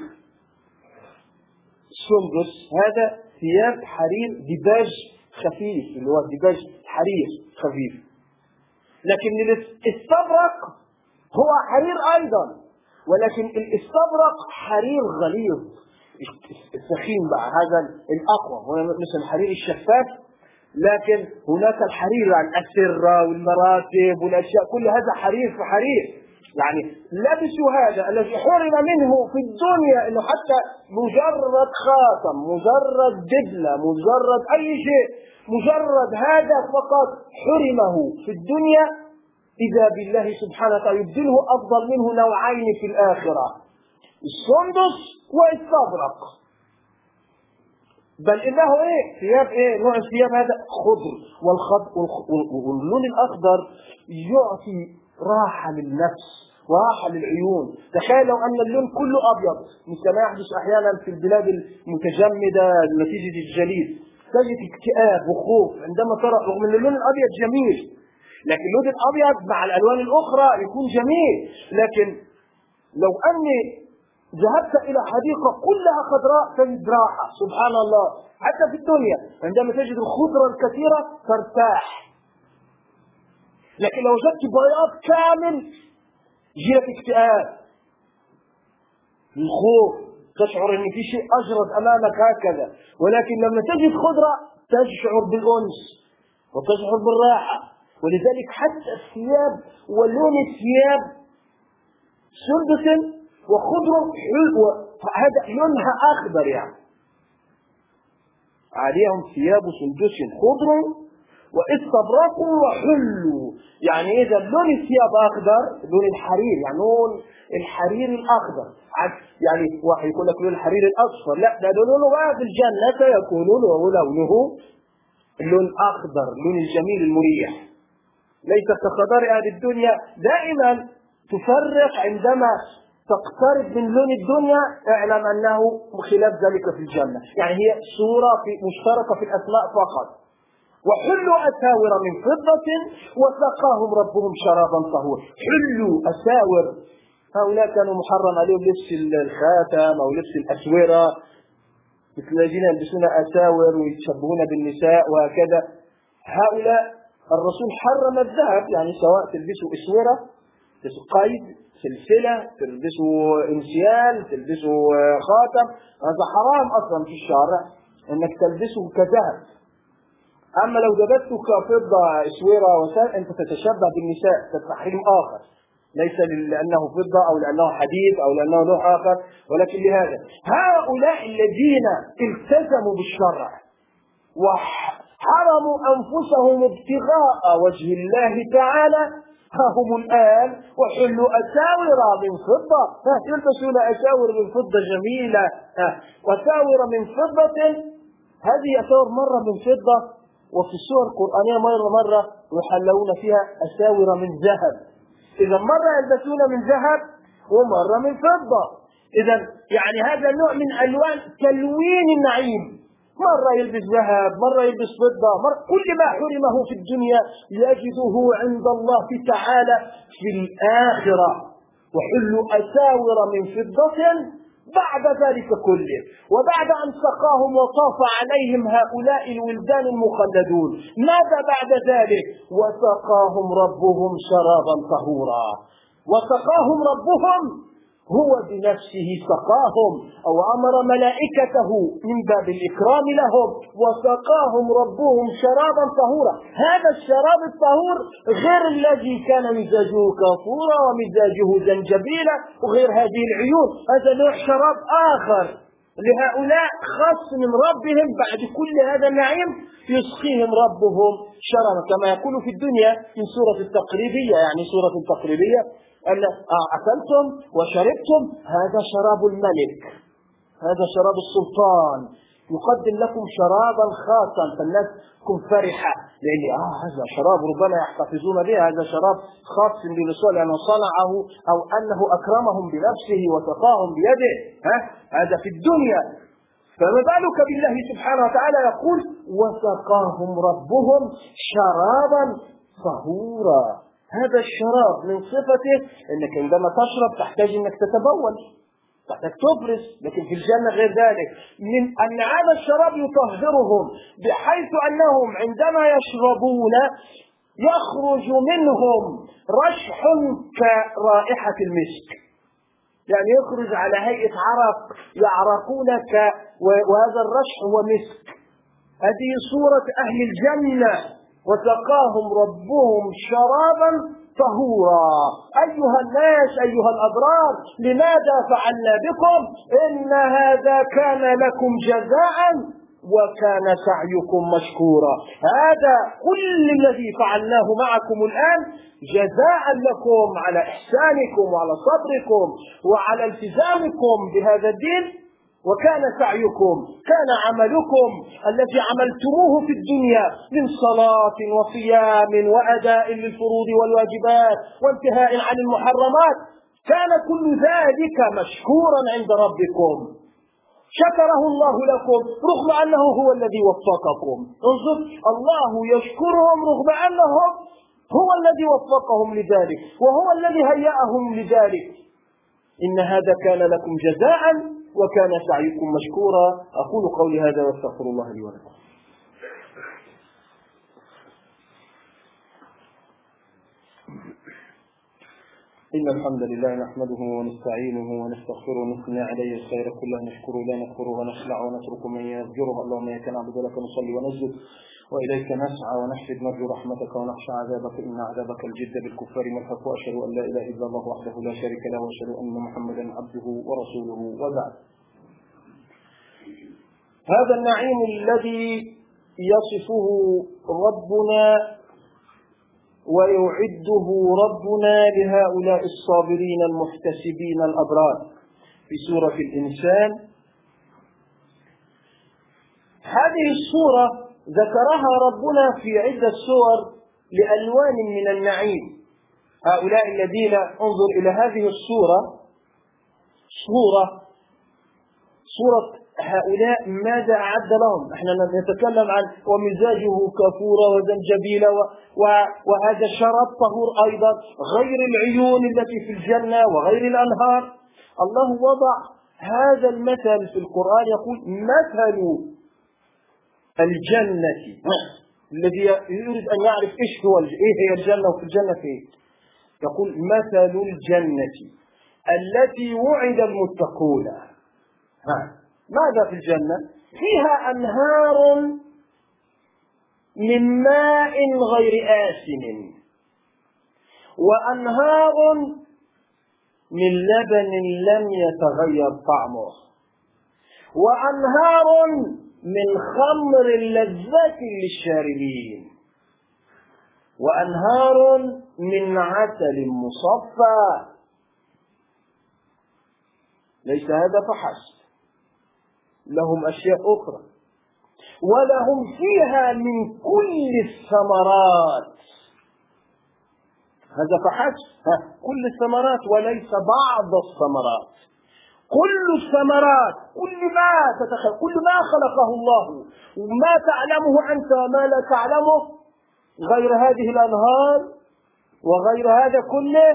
السندس هذا ثياب حرير ديباج خفيف، اللي هو ديباج حرير خفيف. لكن الاستبرق هو حرير أيضا، ولكن الاستبرق حرير غليظ السخين بقى، هذا الأقوى، هو مثل الحرير الشفاف. لكن هناك الحرير عن السرة والمراتب والأشياء، كل هذا حرير في حرير. يعني لبسوا هذا الذي حرم منه في الدنيا، انه حتى مجرد خاتم، مجرد دبلة، مجرد اي شيء، مجرد هذا فقط حرمه في الدنيا، اذا بالله سبحانه وتعالى يبدله افضل منه نوعين في الاخرة، السندس والاستبرق. بل انه ثياب نوع الثياب هذا خضر، واللون الاخضر يعطي راحة للنفس وراحة للعيون. تخيل لو أن اللون كله أبيض، مثل ما يحدث أحيانا في البلاد المتجمدة نتيجة الجليد، تجد اكتئاب وخوف عندما ترى، رغم أن اللون الأبيض جميل، لكن اللون الأبيض مع الألوان الأخرى يكون جميل. لكن لو أني ذهبت إلى حديقة كلها خضراء تجد راحة، سبحان الله. حتى في الدنيا عندما تجد الخضرة الكثيرة ترتاح، لكن لو وجدت بياض كامل يجيلك اكتئاب، الخوف، تشعر ان في شيء اجرد امامك هكذا. ولكن لما تجد خضرة تشعر بالانس وتشعر بالراحة. ولذلك حتى الثياب ولون الثياب سندس وخضر حلو، هذا لونها اخضر، يعني عليهم ثياب سندس خضر واستبرقوا وحلوا. يعني إذا لون الثياب أخضر، لون الحرير، يعني لون الحرير الأخضر، يعني واحد يقول لك لون الحرير الأصفر، لا، ده لونه بقى في الجنة سيكون لونه اللون أخضر، لون الجميل المريح، ليس كخضار أهل الدنيا. دائما تفرق عندما تقترب من لون الدنيا، اعلم أنه خلاف ذلك في الجنة. يعني هي صورة مشتركة في الأسماء فقط. وحلوا أساور من فضة وسقاهم ربهم شرابا طهورا. حلوا أساور، هؤلاء كانوا محرم عليهم لبس الخاتم أو لبس الأسورة، مثل الذين يلبسون أساور ويتشبهون بالنساء وهكذا. هؤلاء الرسول حرم الذهب، يعني سواء تلبسوا أسورة، تلبسوا قيد، سلسلة، تلبسوا انسيال، تلبسوا خاتم، هذا حرام أصلا في الشارع أنك تلبسه كذهب. أما لو لبسته كفضة أسورة وسائل، أنت تتشبه بالنساء، تحريم آخر، ليس لأنه فضة أو لأنه حديد أو لأنه نوع آخر، ولكن لهذا. هؤلاء الذين التزموا بالشرع وحرموا أنفسهم ابتغاء وجه الله تعالى، ها هم الآن وحلوا أساور من فضة، يلبسون أساور من فضة جميلة، وأساور من فضة. هذه أساور مرة من فضة، وفي السور القرآنية مرة يحلون فيها أساور من ذهب. إذا مرة يلبسون من ذهب ومرة من فضة. إذا يعني هذا نوع من ألوان تلوين النعيم، مرة يلبس ذهب، مرة يلبس فضة، كل ما حرمه في الدنيا يجده عند الله تعالى في الآخرة. وحلوا أساور من فضة بعد ذلك كله، وبعد أن سقاهم وطاف عليهم هؤلاء الولدان المخلدون، ماذا بعد ذلك؟ وسقاهم ربهم شرابا طهورا. وسقاهم ربهم، هو بنفسه سقاهم، أو أمر ملائكته من باب الإكرام لهم، وسقاهم ربهم شرابا طهورا. هذا الشراب الطهور غير الذي كان مزاجه كافورا ومزاجه زنجبيلا وغير هذه العيون، هذا نوع شراب آخر لهؤلاء خاص من ربهم بعد كل هذا النعيم يسقيهم ربهم شرابا، كما يقول في الدنيا في سورة التقريبية، يعني سورة التقريبية أن أكلتم وشربتم هذا شراب الملك، هذا شراب السلطان، يقدم لكم شرابا خاصا، فالناس تكون فرحة لأن هذا شراب ربما يحتفظون به، هذا شراب خاص برسول أنه صنعه أو أنه أكرمهم بنفسه وسقاهم بيده. هذا في الدنيا، فما بالك بالله سبحانه وتعالى يقول وسقاهم ربهم شرابا طهورا. هذا الشراب من صفته أنك عندما تشرب تحتاج أنك تتبول، تحتاج تبرز، لكن في الجنة غير ذلك، من أن هذا الشراب يطهرهم بحيث أنهم عندما يشربون يخرج منهم رشح كرائحة المسك، يعني يخرج على هيئة عرق يعرقون وهذا الرشح هو مسك. هذه صورة أهل الجنة، وسقاهم ربهم شرابا طهورا. أيها الناس أيها الأبرار، لماذا فعلنا بكم؟ إن هذا كان لكم جزاء وكان سعيكم مشكورا. هذا كل الذي فعلناه معكم الآن جزاء لكم على إحسانكم وعلى صبركم وعلى التزامكم بهذا الدين، وكان سعيكم، كان عملكم الذي عملتموه في الدنيا من صلاة وصيام وأداء للفروض والواجبات وانتهاء عن المحرمات، كان كل ذلك مشكورا عند ربكم، شكره الله لكم رغم أنه هو الذي وفقكم. انظر، الله يشكرهم رغم أنهم هو الذي وفقهم لذلك وهو الذي هيأهم لذلك. إن هذا كان لكم جزاء وكان سعيكم مشكورا. أقول قولي هذا واستغفر الله لي ولكم. إن الحمد لله نحمده ونستعينه ونستغفره ونثني عليه الخير كله، نشكره لا نكفره ونخلع ونترك من يفجره. اللهم إياك نعبد ولك نصلي ونسجد وإليك نسعى ونحفد نرجو رحمتك ونخشى عذابك، إن عذابك الجد بالكفار ملحق. وأشهد أن لا إله إلا الله وحده لا شريك له وأشهد أن محمدا عبده ورسوله. وبعد، هذا النعيم الذي يصفه ربنا ويعده ربنا لهؤلاء الصابرين المحتسبين الأبرار في سورة الإنسان، هذه السورة ذكرها ربنا في عدة سور لألوان من النعيم. هؤلاء الذين، انظر إلى هذه السورة، صورة هؤلاء ماذا أعد لهم. احنا نتكلم عن ومزاجه كفورا وزنجبيل وهذا شراب طهور أيضا، غير العيون التي في الجنة وغير الأنهار. الله وضع هذا المثل في القرآن، يقول مثل الجنة، الذي يريد أن يعرف إيه هي الجنة وفي الجنة فيه، يقول مثل الجنة التي وعد المتقون. ماذا في الجنة؟ فيها أنهار من ماء غير آسن، وأنهار من لبن لم يتغير طعمه، وأنهار من خمر لذة للشاربين، وأنهار من عسل مصفى. ليس هذا فحسب، لهم أشياء أخرى، ولهم فيها من كل الثمرات. هذا فحسب، كل الثمرات وليس بعض الثمرات، كل الثمرات، كل ما تتخيل، كل ما خلقه الله وما تعلمه أنت وما لا تعلمه، غير هذه الأنهار وغير هذا كله.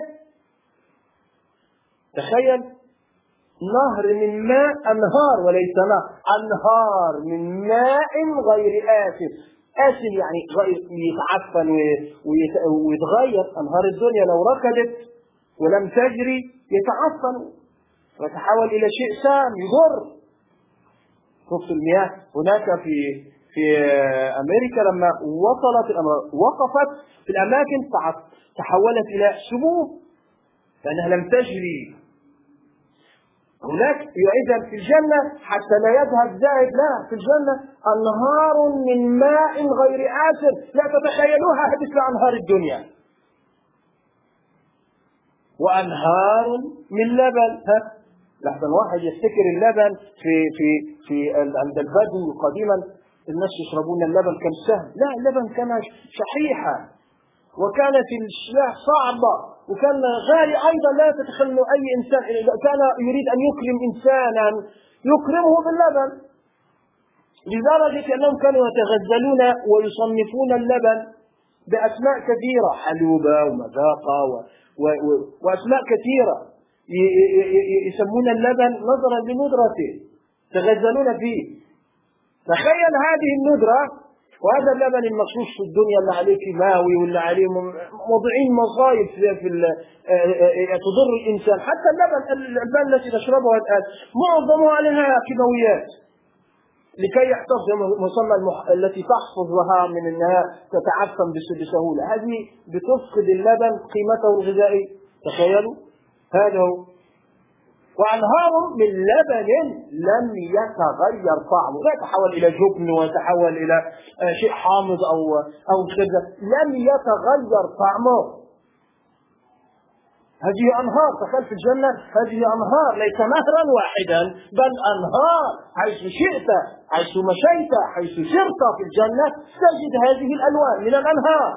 تخيل نهر من ماء، أنهار وليس نهر، أنهار من ماء غير آسن. آسن يعني يتعفن ويتغير. أنهار الدنيا لو ركدت ولم تجري يتعفن ويتحول إلى شيء سام يضر. شوف المياه هناك في أمريكا لما وصلت الأمراض وقفت في الأماكن تحولت إلى سموم لأنها لم تجري. هناك إذا في الجنة حتى لا يذهب زائد، لا، في الجنة أنهار من ماء غير آسن لا تتخيلوها مثل أنهار الدنيا، وأنهار من لبن. لحظة واحد يفتكر اللبن في عند البدو قديما الناس يشربون اللبن كم سهل، لا، اللبن كان شحيحا وكانت الشلاح صعبة وكان غالي أيضا، لا تتخيل أي إنسان كان يريد أن يكرم إنسانا يكرمه باللبن، لدرجة أنهم كانوا يتغزلون ويصنفون اللبن بأسماء كثيرة، حلوبة ومذاقة وأسماء كثيرة، يسمون اللبن نظرا لندرته، تغزلون فيه. تخيل هذه الندرة وهذا اللبن المخصوص في الدنيا اللي عليه كيماوي واللي عليه موضعين مصايب تضر الإنسان. حتى اللبن التي نشربها الآن معظمها عليها كيماويات لكي يحتفظ مصنع التي تحفظها من أنها تتعفن بسهولة، هذه بتفقد اللبن قيمته الغذائية. تخيلوا هذا هو. وأنهار من لبن لم يتغير طعمه، لا يتحول إلى جبن ويتحول إلى شيء حامض أو كذا، لم يتغير طعمه. هذه أنهار، تخيل في الجنة هذه أنهار، ليس نهرا واحدا بل أنهار، حيث شئت حيث مشيت حيث سرت في الجنة تجد هذه الألوان من الأنهار.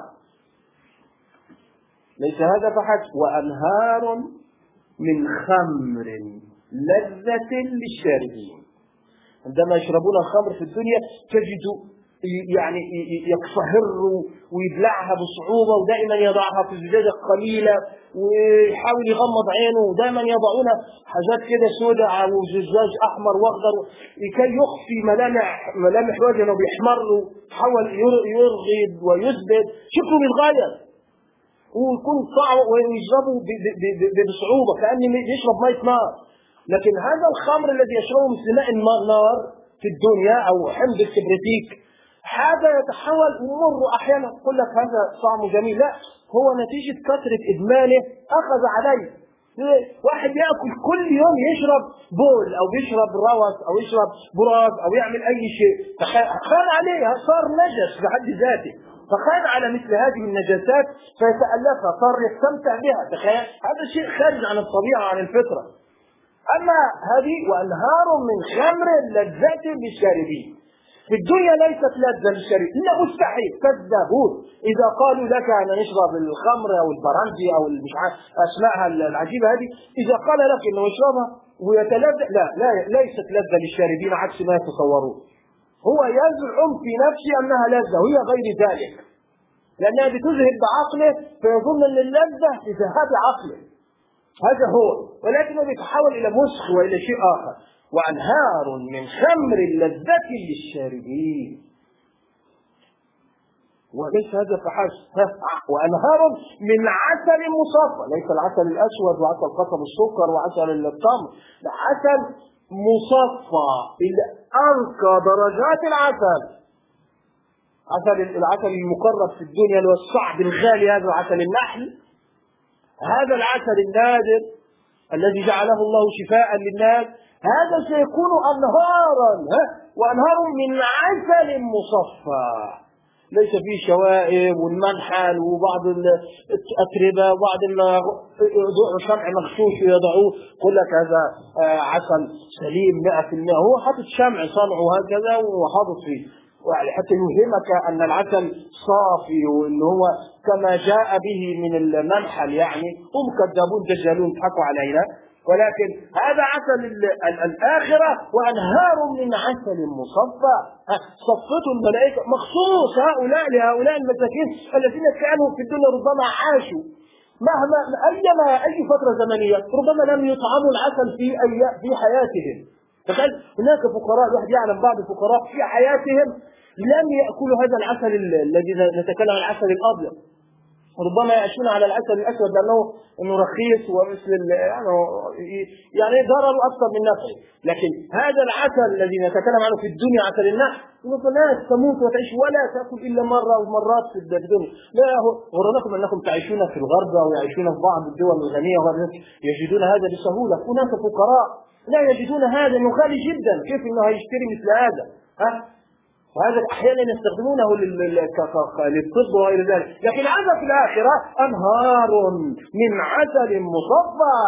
ليس هذا فحسب، وأنهار من خمر لذة للشاربين. عندما يشربون الخمر في الدنيا تجد يعني يقصهر ويبلعها بصعوبة، ودائما يضعها في زجاجة قليلة ويحاول يغمض عينه، ودائما يضعون حاجات كده سوداء أو زجاج أحمر وأخضر لكي يخفي ملامح وجهه وبيحمر، يحاول يرغب ويثبت شكله بيتغير ويكون صعب ويشربه بصعوبة كأنه يشرب مية نار. لكن هذا الخمر الذي يشربه مثل ماء النار في الدنيا أو حمض الكبريتيك، هذا يتحول ومر أحيانا يقول لك هذا طعمه جميل، لا، هو نتيجة كثرة إدمانه أخذ عليه. واحد يأكل كل يوم يشرب بول أو يشرب روث أو يشرب براز أو يعمل أي شيء، خان عليه، صار نجس بحد ذاته، فخان على مثل هذه النجاسات فيتألفها، صار يستمتع بها. تخيل هذا شيء خارج عن الطبيعة عن الفطرة. أما هذه وأنهار من خمر لذة للشاربين، في الدنيا ليست لذة للشاربين، لا، مستحيل، كذابون إذا قالوا لك أن نشرب الخمر أو البرندي أو مش عارف أسمائها العجيبة هذه، إذا قال لك إنه يشربها ويتلذذ، لا ليست لذة للشاربين عكس ما يتصورون. هو يزعم في نفسه أنها لذة وهي غير ذلك، لأنها بتذهب بعقله فيظن أن اللذة بذهاب عقله، هذا هو، ولكنه بيتحول إلى مسخ وإلى شيء آخر. وأنهار من خمر لذة للشاربين، وليس هذا فحسب، وأنهار من عسل مصفى، ليس العسل الأسود وعسل قصب السكر وعسل التمر، لا، عسل مصفى إلى أرقى درجات العسل. العسل المقرب في الدنيا اللي هو الصعب الغالي، هذا عسل النحل، هذا العسل النادر الذي جعله الله شفاء للناس، هذا سيكون أنهارا، وأنهار من عسل مصفى ليس فيه شوائب والمنحل وبعض الأتربة وبعض شمع مغشوش يضعوه، يقول لك هذا عسل سليم 100%، هو حاطط شمع صنعه هكذا وحاطط فيه حتى يوهمك أن العسل صافي وأنه هو كما جاء به من المنحل، يعني هم كذابون دجالون يضحكوا علينا، ولكن هذا عسل الآخرة. وأنهار من عسل مصفى، صفته الملائكة مخصوص لهؤلاء المساكين الذين كانوا في الدنيا ربما عاشوا مهما أي فترة زمنية ربما لم يطعموا العسل في حياتهم. تخيل هناك فقراء، الواحد يعلم بعض الفقراء في حياتهم لم يأكلوا هذا العسل الذي نتكلم عن العسل الأبيض، ربما يعيشون على العسل الأسود لأنه رخيص ومثل يعني ضرر أكثر من نفعه. لكن هذا العسل الذي نتكلم عنه في الدنيا عسل النحل، الناس تموت وتعيش ولا تأكل إلا مرة أو مرات في الدنيا. لا غرنكم أنكم تعيشون في الغرب أو يعيشون في بعض الدول الغنية يجدون هذا بسهولة. هناك فقراء لا يجدون هذا، انه غالي جدا، كيف انه هيشتري مثل هذا؟ وهذا احيانا يستخدمونه للطب وغير ذلك. لكن هذا في الاخره انهار من عسل مصفى،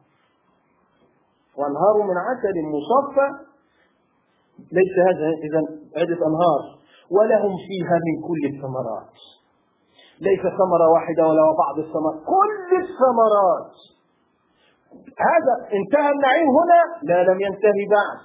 وانهار من عسل مصفى. ليس هذا اذا عده انهار، ولهم فيها من كل الثمرات، ليس ثمره واحده ولا بعض الثمرات، كل الثمرات. هذا انتهى النعيم هنا؟ لا، لم ينتهي بعد.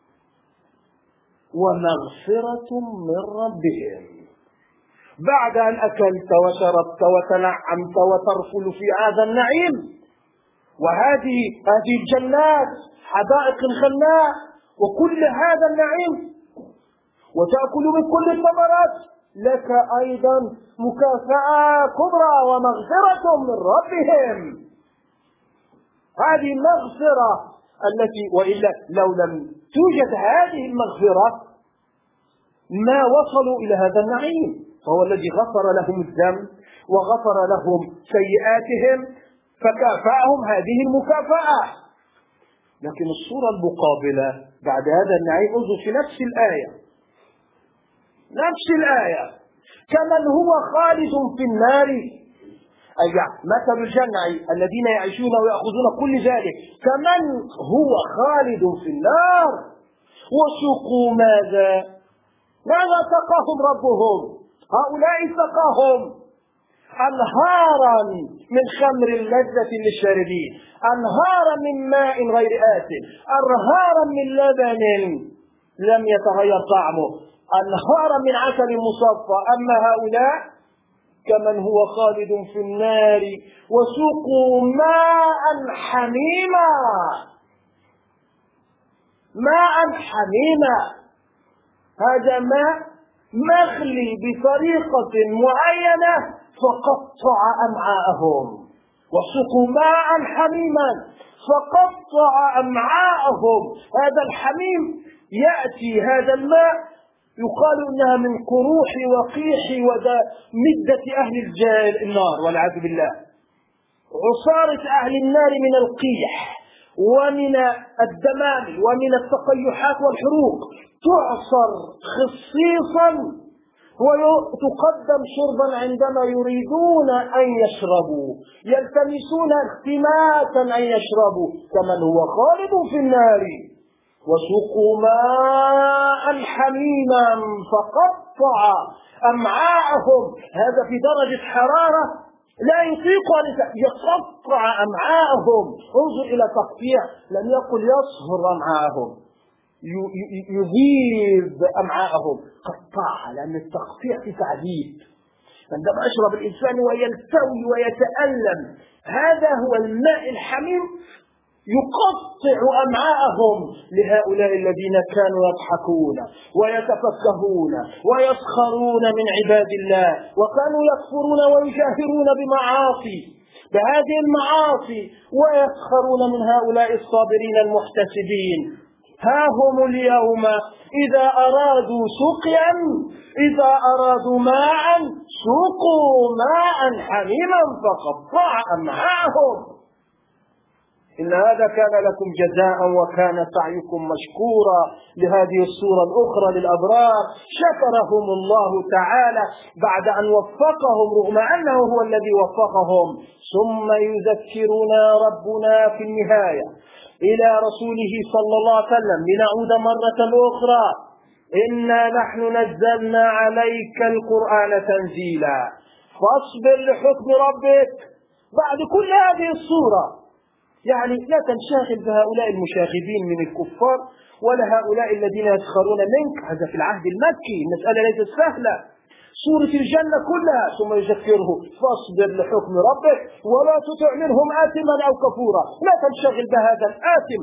ومغفرة من ربهم، بعد أن أكلت وشربت وتنعمت وترفل في هذا النعيم وهذه الجنات حدائق الغناء وكل هذا النعيم، وتأكل من كل الثمرات، لك أيضا مكافأة كبرى ومغفرة من ربهم. هذه المغفرة التي وإلا لو لم توجد هذه المغفرة ما وصلوا إلى هذا النعيم. فهو الذي غفر لهم الذنب وغفر لهم سيئاتهم فكافأهم هذه المكافأة. لكن الصورة المقابلة بعد هذا النعيم انظر في نفس الآية كمن هو خالد في النار، أي مثل الجنة الذين يعيشون ويأخذون كل ذلك كمن هو خالد في النار وسقوا ماذا سقاهم ربهم؟ هؤلاء سقاهم أنهارا من خمر لذة للشاربين، أنهارا من ماء غير آسن، أنهارا من لبن لم يتغير طعمه، أنهارا من عسل مصفى. أما هؤلاء كمن هو خالد في النار وسقوا ماء حميما. هذا ماء مغلي بطريقة معينة فقطع أمعاءهم، وسقوا ماء حميما فقطع أمعاءهم. هذا الحميم يأتي هذا الماء يقال إنها من قروح وقيح مدة أهل النار والعياذ بالله، عصارة أهل النار من القيح ومن الدمام ومن التقيحات والحروق، تعصر خصيصا وتقدم شربا عندما يريدون أن يشربوا، يلتمسون التماسا أن يشربوا، كمن هو خالد في النار وسقوا ماء حميما فقطع أمعاءهم. هذا في درجة حرارة لا يطيق أن يقطع أمعاءهم. انظر إلى تقطيع، لم يقل يصهر أمعاءهم يذيب أمعاءهم، قطعها، لأن التقطيع في تعذيب. عندما يشرب الإنسان ويلتوي ويتألم، هذا هو الماء الحميم يقطع أمعاءهم لهؤلاء الذين كانوا يضحكون ويتفكهون ويسخرون من عباد الله، وكانوا يكفرون ويجاهرون بهذه المعاصي ويسخرون من هؤلاء الصابرين المحتسبين. ها هم اليوم إذا أرادوا سقيا، إذا أرادوا ماء سقوا ماء حميما فقطع أمعاءهم. إن هذا كان لكم جزاء وكان سعيكم مشكورا. لهذه الصورة الأخرى للأبرار شكرهم الله تعالى بعد أن وفقهم، رغم أنه هو الذي وفقهم. ثم يذكرنا ربنا في النهاية إلى رسوله صلى الله عليه وسلم لنعود مرة أخرى: إنا نحن نزلنا عليك القرآن تنزيلا فاصبر لحكم ربك. بعد كل هذه الصورة يعني لا تنشغل بهؤلاء المشاغبين من الكفار ولا هؤلاء الذين يسخرون منك، هذا في العهد المكي، المسألة ليست سهلة. سورة الجنة كلها ثم يذكره: فاصبر لحكم ربك ولا تطع منهم آثما أو كفورا. لا تنشغل بهذا الآثم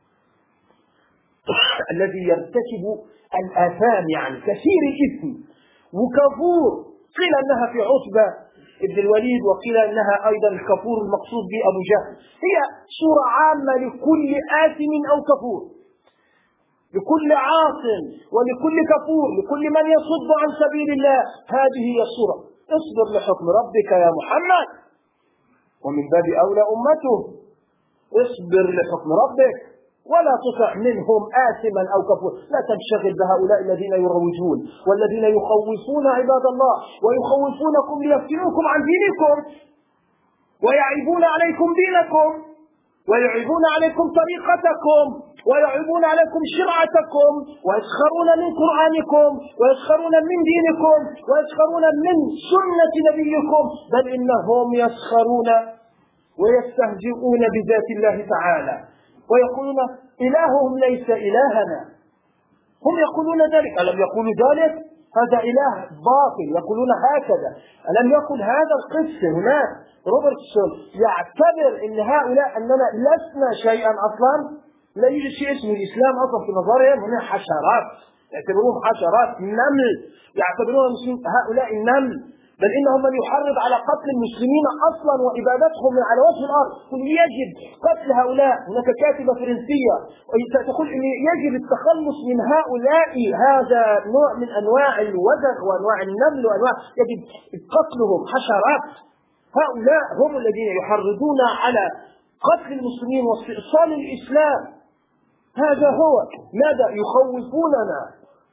الذي يرتكب الآثام، يعني كثير الإثم، وكفور. قيل أنها في عتبة ابن الوليد، وقيل أنها أيضا الكفور المقصود به أبو جهل. هي سورة عامة لكل آثم أو كفور، لكل عاص ولكل كفور، لكل من يصد عن سبيل الله. هذه هي السورة. اصبر لحكم ربك يا محمد، ومن باب أولى أمته. اصبر لحكم ربك ولا تطع منهم آثما أو كفورا. لا تنشغل بهؤلاء الذين يروجون والذين يخوفون عباد الله ويخوفونكم ليفتنوكم عن دينكم ويعيبون عليكم دينكم ويعيبون عليكم طريقتكم ويعيبون عليكم شرعتكم ويسخرون من قرآنكم ويسخرون من دينكم ويسخرون من سنة نبيكم، بل إنهم يسخرون ويستهزئون بذات الله تعالى ويقولون إلههم ليس إلهنا. هم يقولون ذلك. ألم يقولوا ذلك؟ هذا إله باطل. يقولون هكذا. ألم يقل هذا القس هناك روبرتسون يعتبر إن هؤلاء أننا لسنا شيئا أصلا؟ لا يوجد شيء اسمه الإسلام أصلا في نظرهم. هم حشرات، يعتبرون حشرات، نمل، يعتبرون هؤلاء النمل، بل إنهم من يحرض على قتل المسلمين أصلا وإبادتهم على وجه الأرض. يجب قتل هؤلاء. هناك كاتبة فرنسية تقول إن يجب التخلص من هؤلاء، هذا نوع من أنواع الوزغ وأنواع النمل وأنواع يجب قتلهم، حشرات. هؤلاء هم الذين يحرضون على قتل المسلمين واستئصال الإسلام. هذا هو ماذا يخوفوننا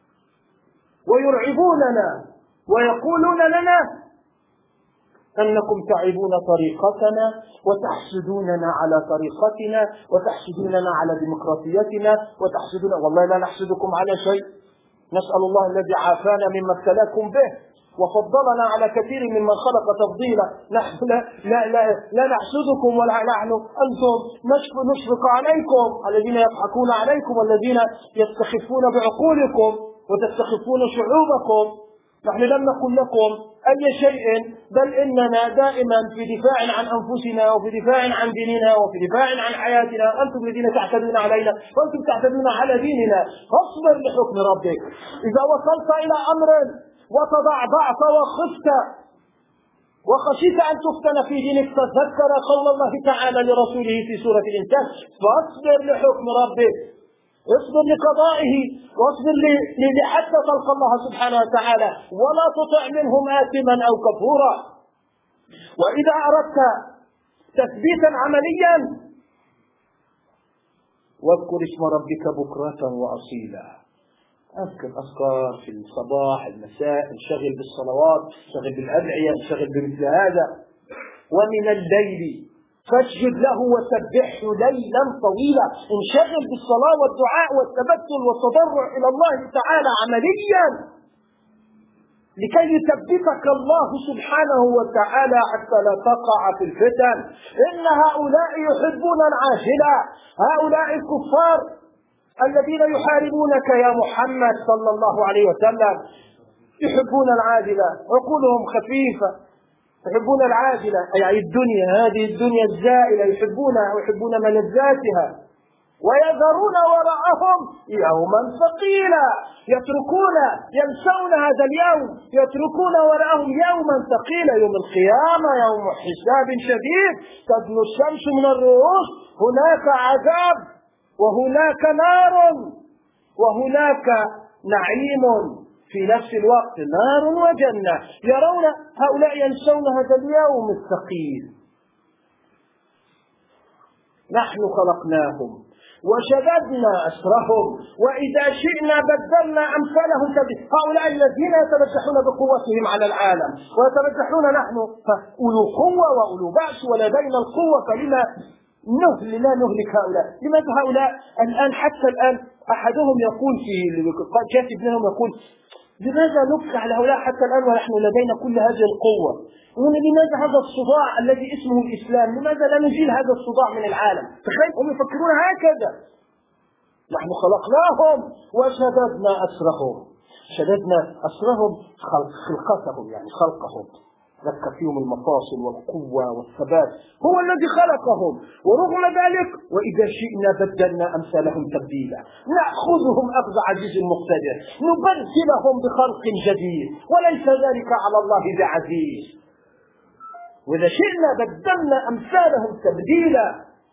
ويرعبوننا ويقولون لنا أنكم تعيبون طريقتنا وتحسدوننا على طريقتنا وتحسدوننا على ديمقراطيتنا وتحسدون. والله لا نحسدكم على شيء. نسأل الله الذي عافانا مما ابتلاكم به وفضلنا على كثير ممن خلق تفضيلا. نحن لا نحسدكم ولا نحن أنتم نشفق عليكم الذين يضحكون عليكم والذين يستخفون بعقولكم وتستخفون شعوبكم. نحن لم نقل لكم أي شيء، بل إننا دائما في دفاع عن أنفسنا وفي دفاع عن ديننا وفي دفاع عن حياتنا. أنتم الذين تعتدون علينا وأنتم تعتدون على ديننا. فاصبر لحكم ربك. إذا وصلت إلى أمر وتضعضعت وخفت وخشيت أن تفتن في دينك تذكر قول الله تعالى لرسوله في سورة الإنسان: فاصبر لحكم ربك. اصبر لقضائه واصبر حتى تلقى الله سبحانه وتعالى، ولا تطع منهم آثما أو كفورا. وإذا أردت تثبيتا عمليا واذكر اسم ربك بكرة وأصيلا. أذكر أذكار في الصباح المساء، انشغل بالصلوات، انشغل بالأدعية، انشغل بمثل هذا. ومن الليل فاسجد له وسبحه ليلا طويلا. انشغل بالصلاة والدعاء والتبتل والتضرع إلى الله تعالى عمليا لكي يثبتك الله سبحانه وتعالى حتى لا تقع في الفتن. إن هؤلاء يحبون العاجلة، هؤلاء الكفار الذين يحاربونك يا محمد صلى الله عليه وسلم يحبون العاجلة، عقولهم خفيفة، يحبون العاجلة أي الدنيا، هذه الدنيا الزائلة يحبونها ويحبون ملذاتها، ويذرون وراءهم يوما ثقيلا. ينسون هذا اليوم، يتركون وراءهم يوما ثقيلا، يوم القيامة، يوم حساب شديد تدنو الشمس من الرؤوس. هناك عذاب وهناك نار وهناك نعيم في نفس الوقت، نار وجنة. يرون هؤلاء ينسون هذا اليوم الثقيل. نحن خلقناهم وشددنا أسرهم وإذا شئنا بدلنا أمثالهم. هؤلاء الذين يتبجحون بقوتهم على العالم ويتبجحون نحن أولو قوة وأولو بأس ولدينا القوة، فلما لا نهلك هؤلاء؟ لماذا هؤلاء الآن حتى الآن أحدهم يقول كاتب منهم يقول: لماذا نبقى على هؤلاء حتى الآن ونحن لدينا كل هذه القوة؟ لماذا هذا الصداع الذي اسمه الإسلام؟ لماذا لا نزيل هذا الصداع من العالم؟ تخيل هم يفكرون هكذا. نحن خلقناهم وشددنا أسرهم. شددنا أسرهم خلقتهم، يعني خلقهم، ذكر فيهم المفاصل والقوة والثبات. هو الذي خلقهم، ورغم ذلك وإذا شئنا بدلنا أمثالهم تبديلا. نأخذهم أخذ عزيز مقتدر، نبدلهم بخلق جديد، وليس ذلك على الله بعزيز. وإذا شئنا بدلنا أمثالهم تبديلا.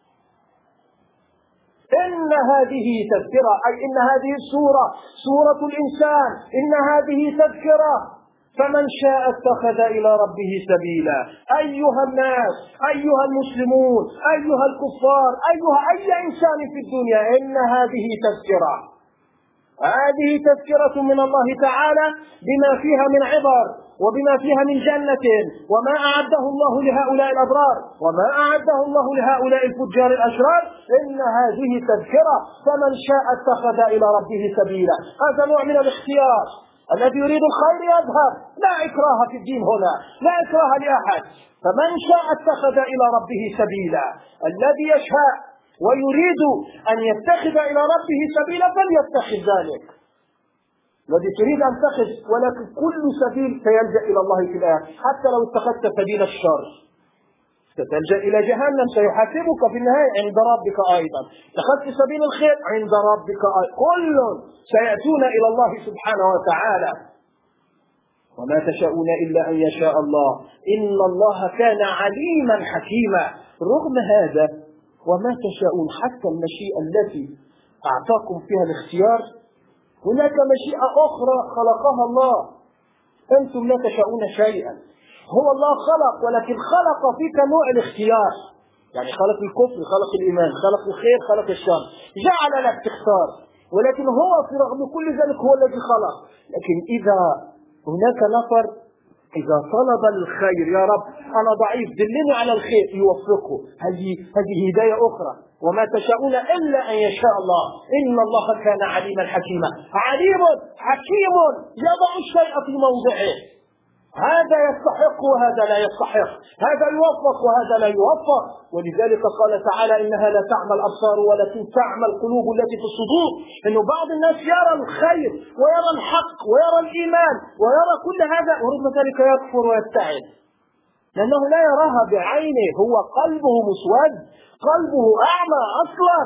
إن هذه تذكرة، أي إن هذه سورة الإنسان، إن هذه تذكرة فمن شاء اتخذ إلى ربه سبيلا. أيها الناس، أيها المسلمون، أيها الكفار، أيها أي إنسان في الدنيا، إن هذه تذكرة، هذه تذكرة من الله تعالى بما فيها من عبر وبما فيها من جنة، وما أعده الله لهؤلاء الأبرار وما أعده الله لهؤلاء الفجار الأشرار. إن هذه تذكرة، فمن شاء اتخذ إلى ربه سبيلا. هذا نوع من الاختيار. الذي يريد الخير يذهب، لا إكراه في الدين هنا، لا إكراه لأحد. فمن شاء اتخذ إلى ربه سبيلا. الذي يشاء ويريد أن يتخذ إلى ربه سبيلا فليتخذ ذلك. الذي تريد أن تتخذ، ولكن كل سبيل سيلجأ إلى الله في الآخر. حتى لو اتخذت سبيل الشر ستلجأ إلى جهنم، سيحاسبك في النهاية عند ربك أيضا. اتخذت سبيل الخير عند ربك أيضا. كل سيأتون إلى الله سبحانه وتعالى. وما تشاءون إلا أن يشاء الله، إن الله كان عليما حكيما. رغم هذا وما تشاءون، حتى المشيئة التي أعطاكم فيها الاختيار، هناك مشيئة أخرى خلقها الله. أنتم لا تشاءون شيئا. هو الله خلق، ولكن خلق فيك نوع الاختيار. يعني خلق الكفر، خلق الإيمان، خلق الخير، خلق الشر، جعل لك تختار. ولكن هو في رغم كل ذلك هو الذي خلق. لكن إذا هناك نفر إذا طلب الخير، يا رب أنا ضعيف دلني على الخير، يوفقه. هذه هداية أخرى. وما تشاءون إلا أن يشاء الله، إن الله كان عليما حكيما. عليم حكيم يضع الشيء في موضعه. هذا يستحق وهذا لا يستحق، هذا يوفق وهذا لا يوفق. ولذلك قال تعالى إنها لا تعمى الأبصار ولكن تعمى القلوب التي في الصدور. إنه بعض الناس يرى الخير ويرى الحق ويرى الإيمان ويرى كل هذا، ورغم ذلك يكفر ويبتعد، لأنه لا يراها بعينه. هو قلبه مسود، قلبه أعمى أصلا.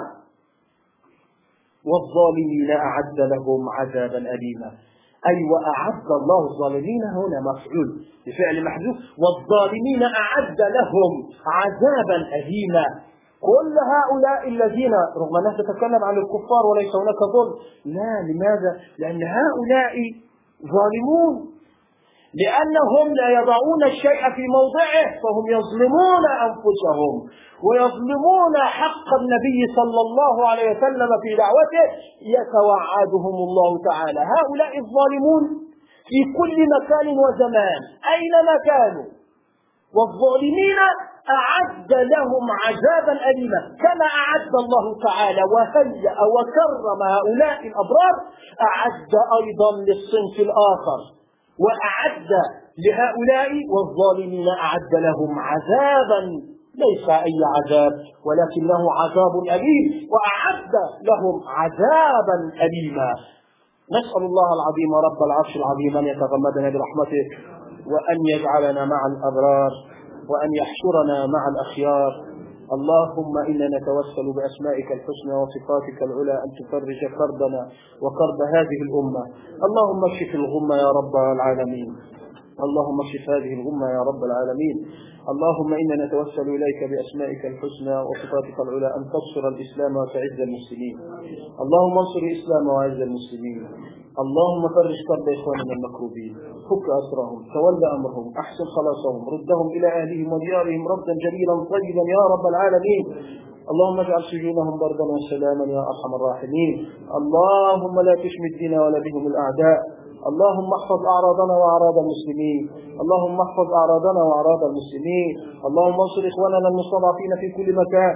والظالمين أعد لهم عذابا أليما. أي وأعد الله الظالمين هنا مفعول بفعل محذوف. والظالمين أعد لهم عذابا أليما. كل هؤلاء الذين، رغم أنها تتكلم عن الكفار وليس هناك ظلم، لا. لماذا؟ لأن هؤلاء ظالمون، لأنهم لا يضعون الشيء في موضعه، فهم يظلمون أنفسهم ويظلمون حق النبي صلى الله عليه وسلم في دعوته. يتوعدهم الله تعالى هؤلاء الظالمون في كل مكان وزمان أينما كانوا. والظالمين أعد لهم عذابا أليما، كما أعد الله تعالى وهيأ وكرم هؤلاء الأبرار، أعد أيضا للصنف الآخر، وأعد لهؤلاء والظالمين أعد لهم عذابا ليس أي عذاب ولكنه عذاب أليم، وأعد لهم عذابا أليما. نسأل الله العظيم رب العرش العظيم أن يتغمدنا برحمته، وأن يجعلنا مع الأبرار، وأن يحشرنا مع الأخيار. اللهم إنا نتوسل بأسمائك الحسنى وصفاتك العلى أن تفرج كربنا وكرب هذه الأمة. اللهم اشف الغمة يا رب العالمين، اللهم اشف هذه الغمة يا رب العالمين. اللهم إنا نتوسل إليك بأسمائك الحسنى وصفاتك العلى أن تنصر الإسلام وتعز المسلمين. اللهم انصر الإسلام وعز المسلمين. اللهم فرج كرب إخواننا المكروبين، فك أسرهم، تولى أمرهم، أحسن خلاصهم، ردهم إلى أهلهم وديارهم ردا جميلا طيبا يا رب العالمين. اللهم اجعل سجونهم بردا وسلاما يا أرحم الراحمين. اللهم لا تشمت بنا ولا بهم الأعداء. اللهم احفظ أعراضنا وأعراض المسلمين. اللهم احفظ أعراضنا وأعراض المسلمين. اللهم انصر إخواننا المستضعفين في كل مكان.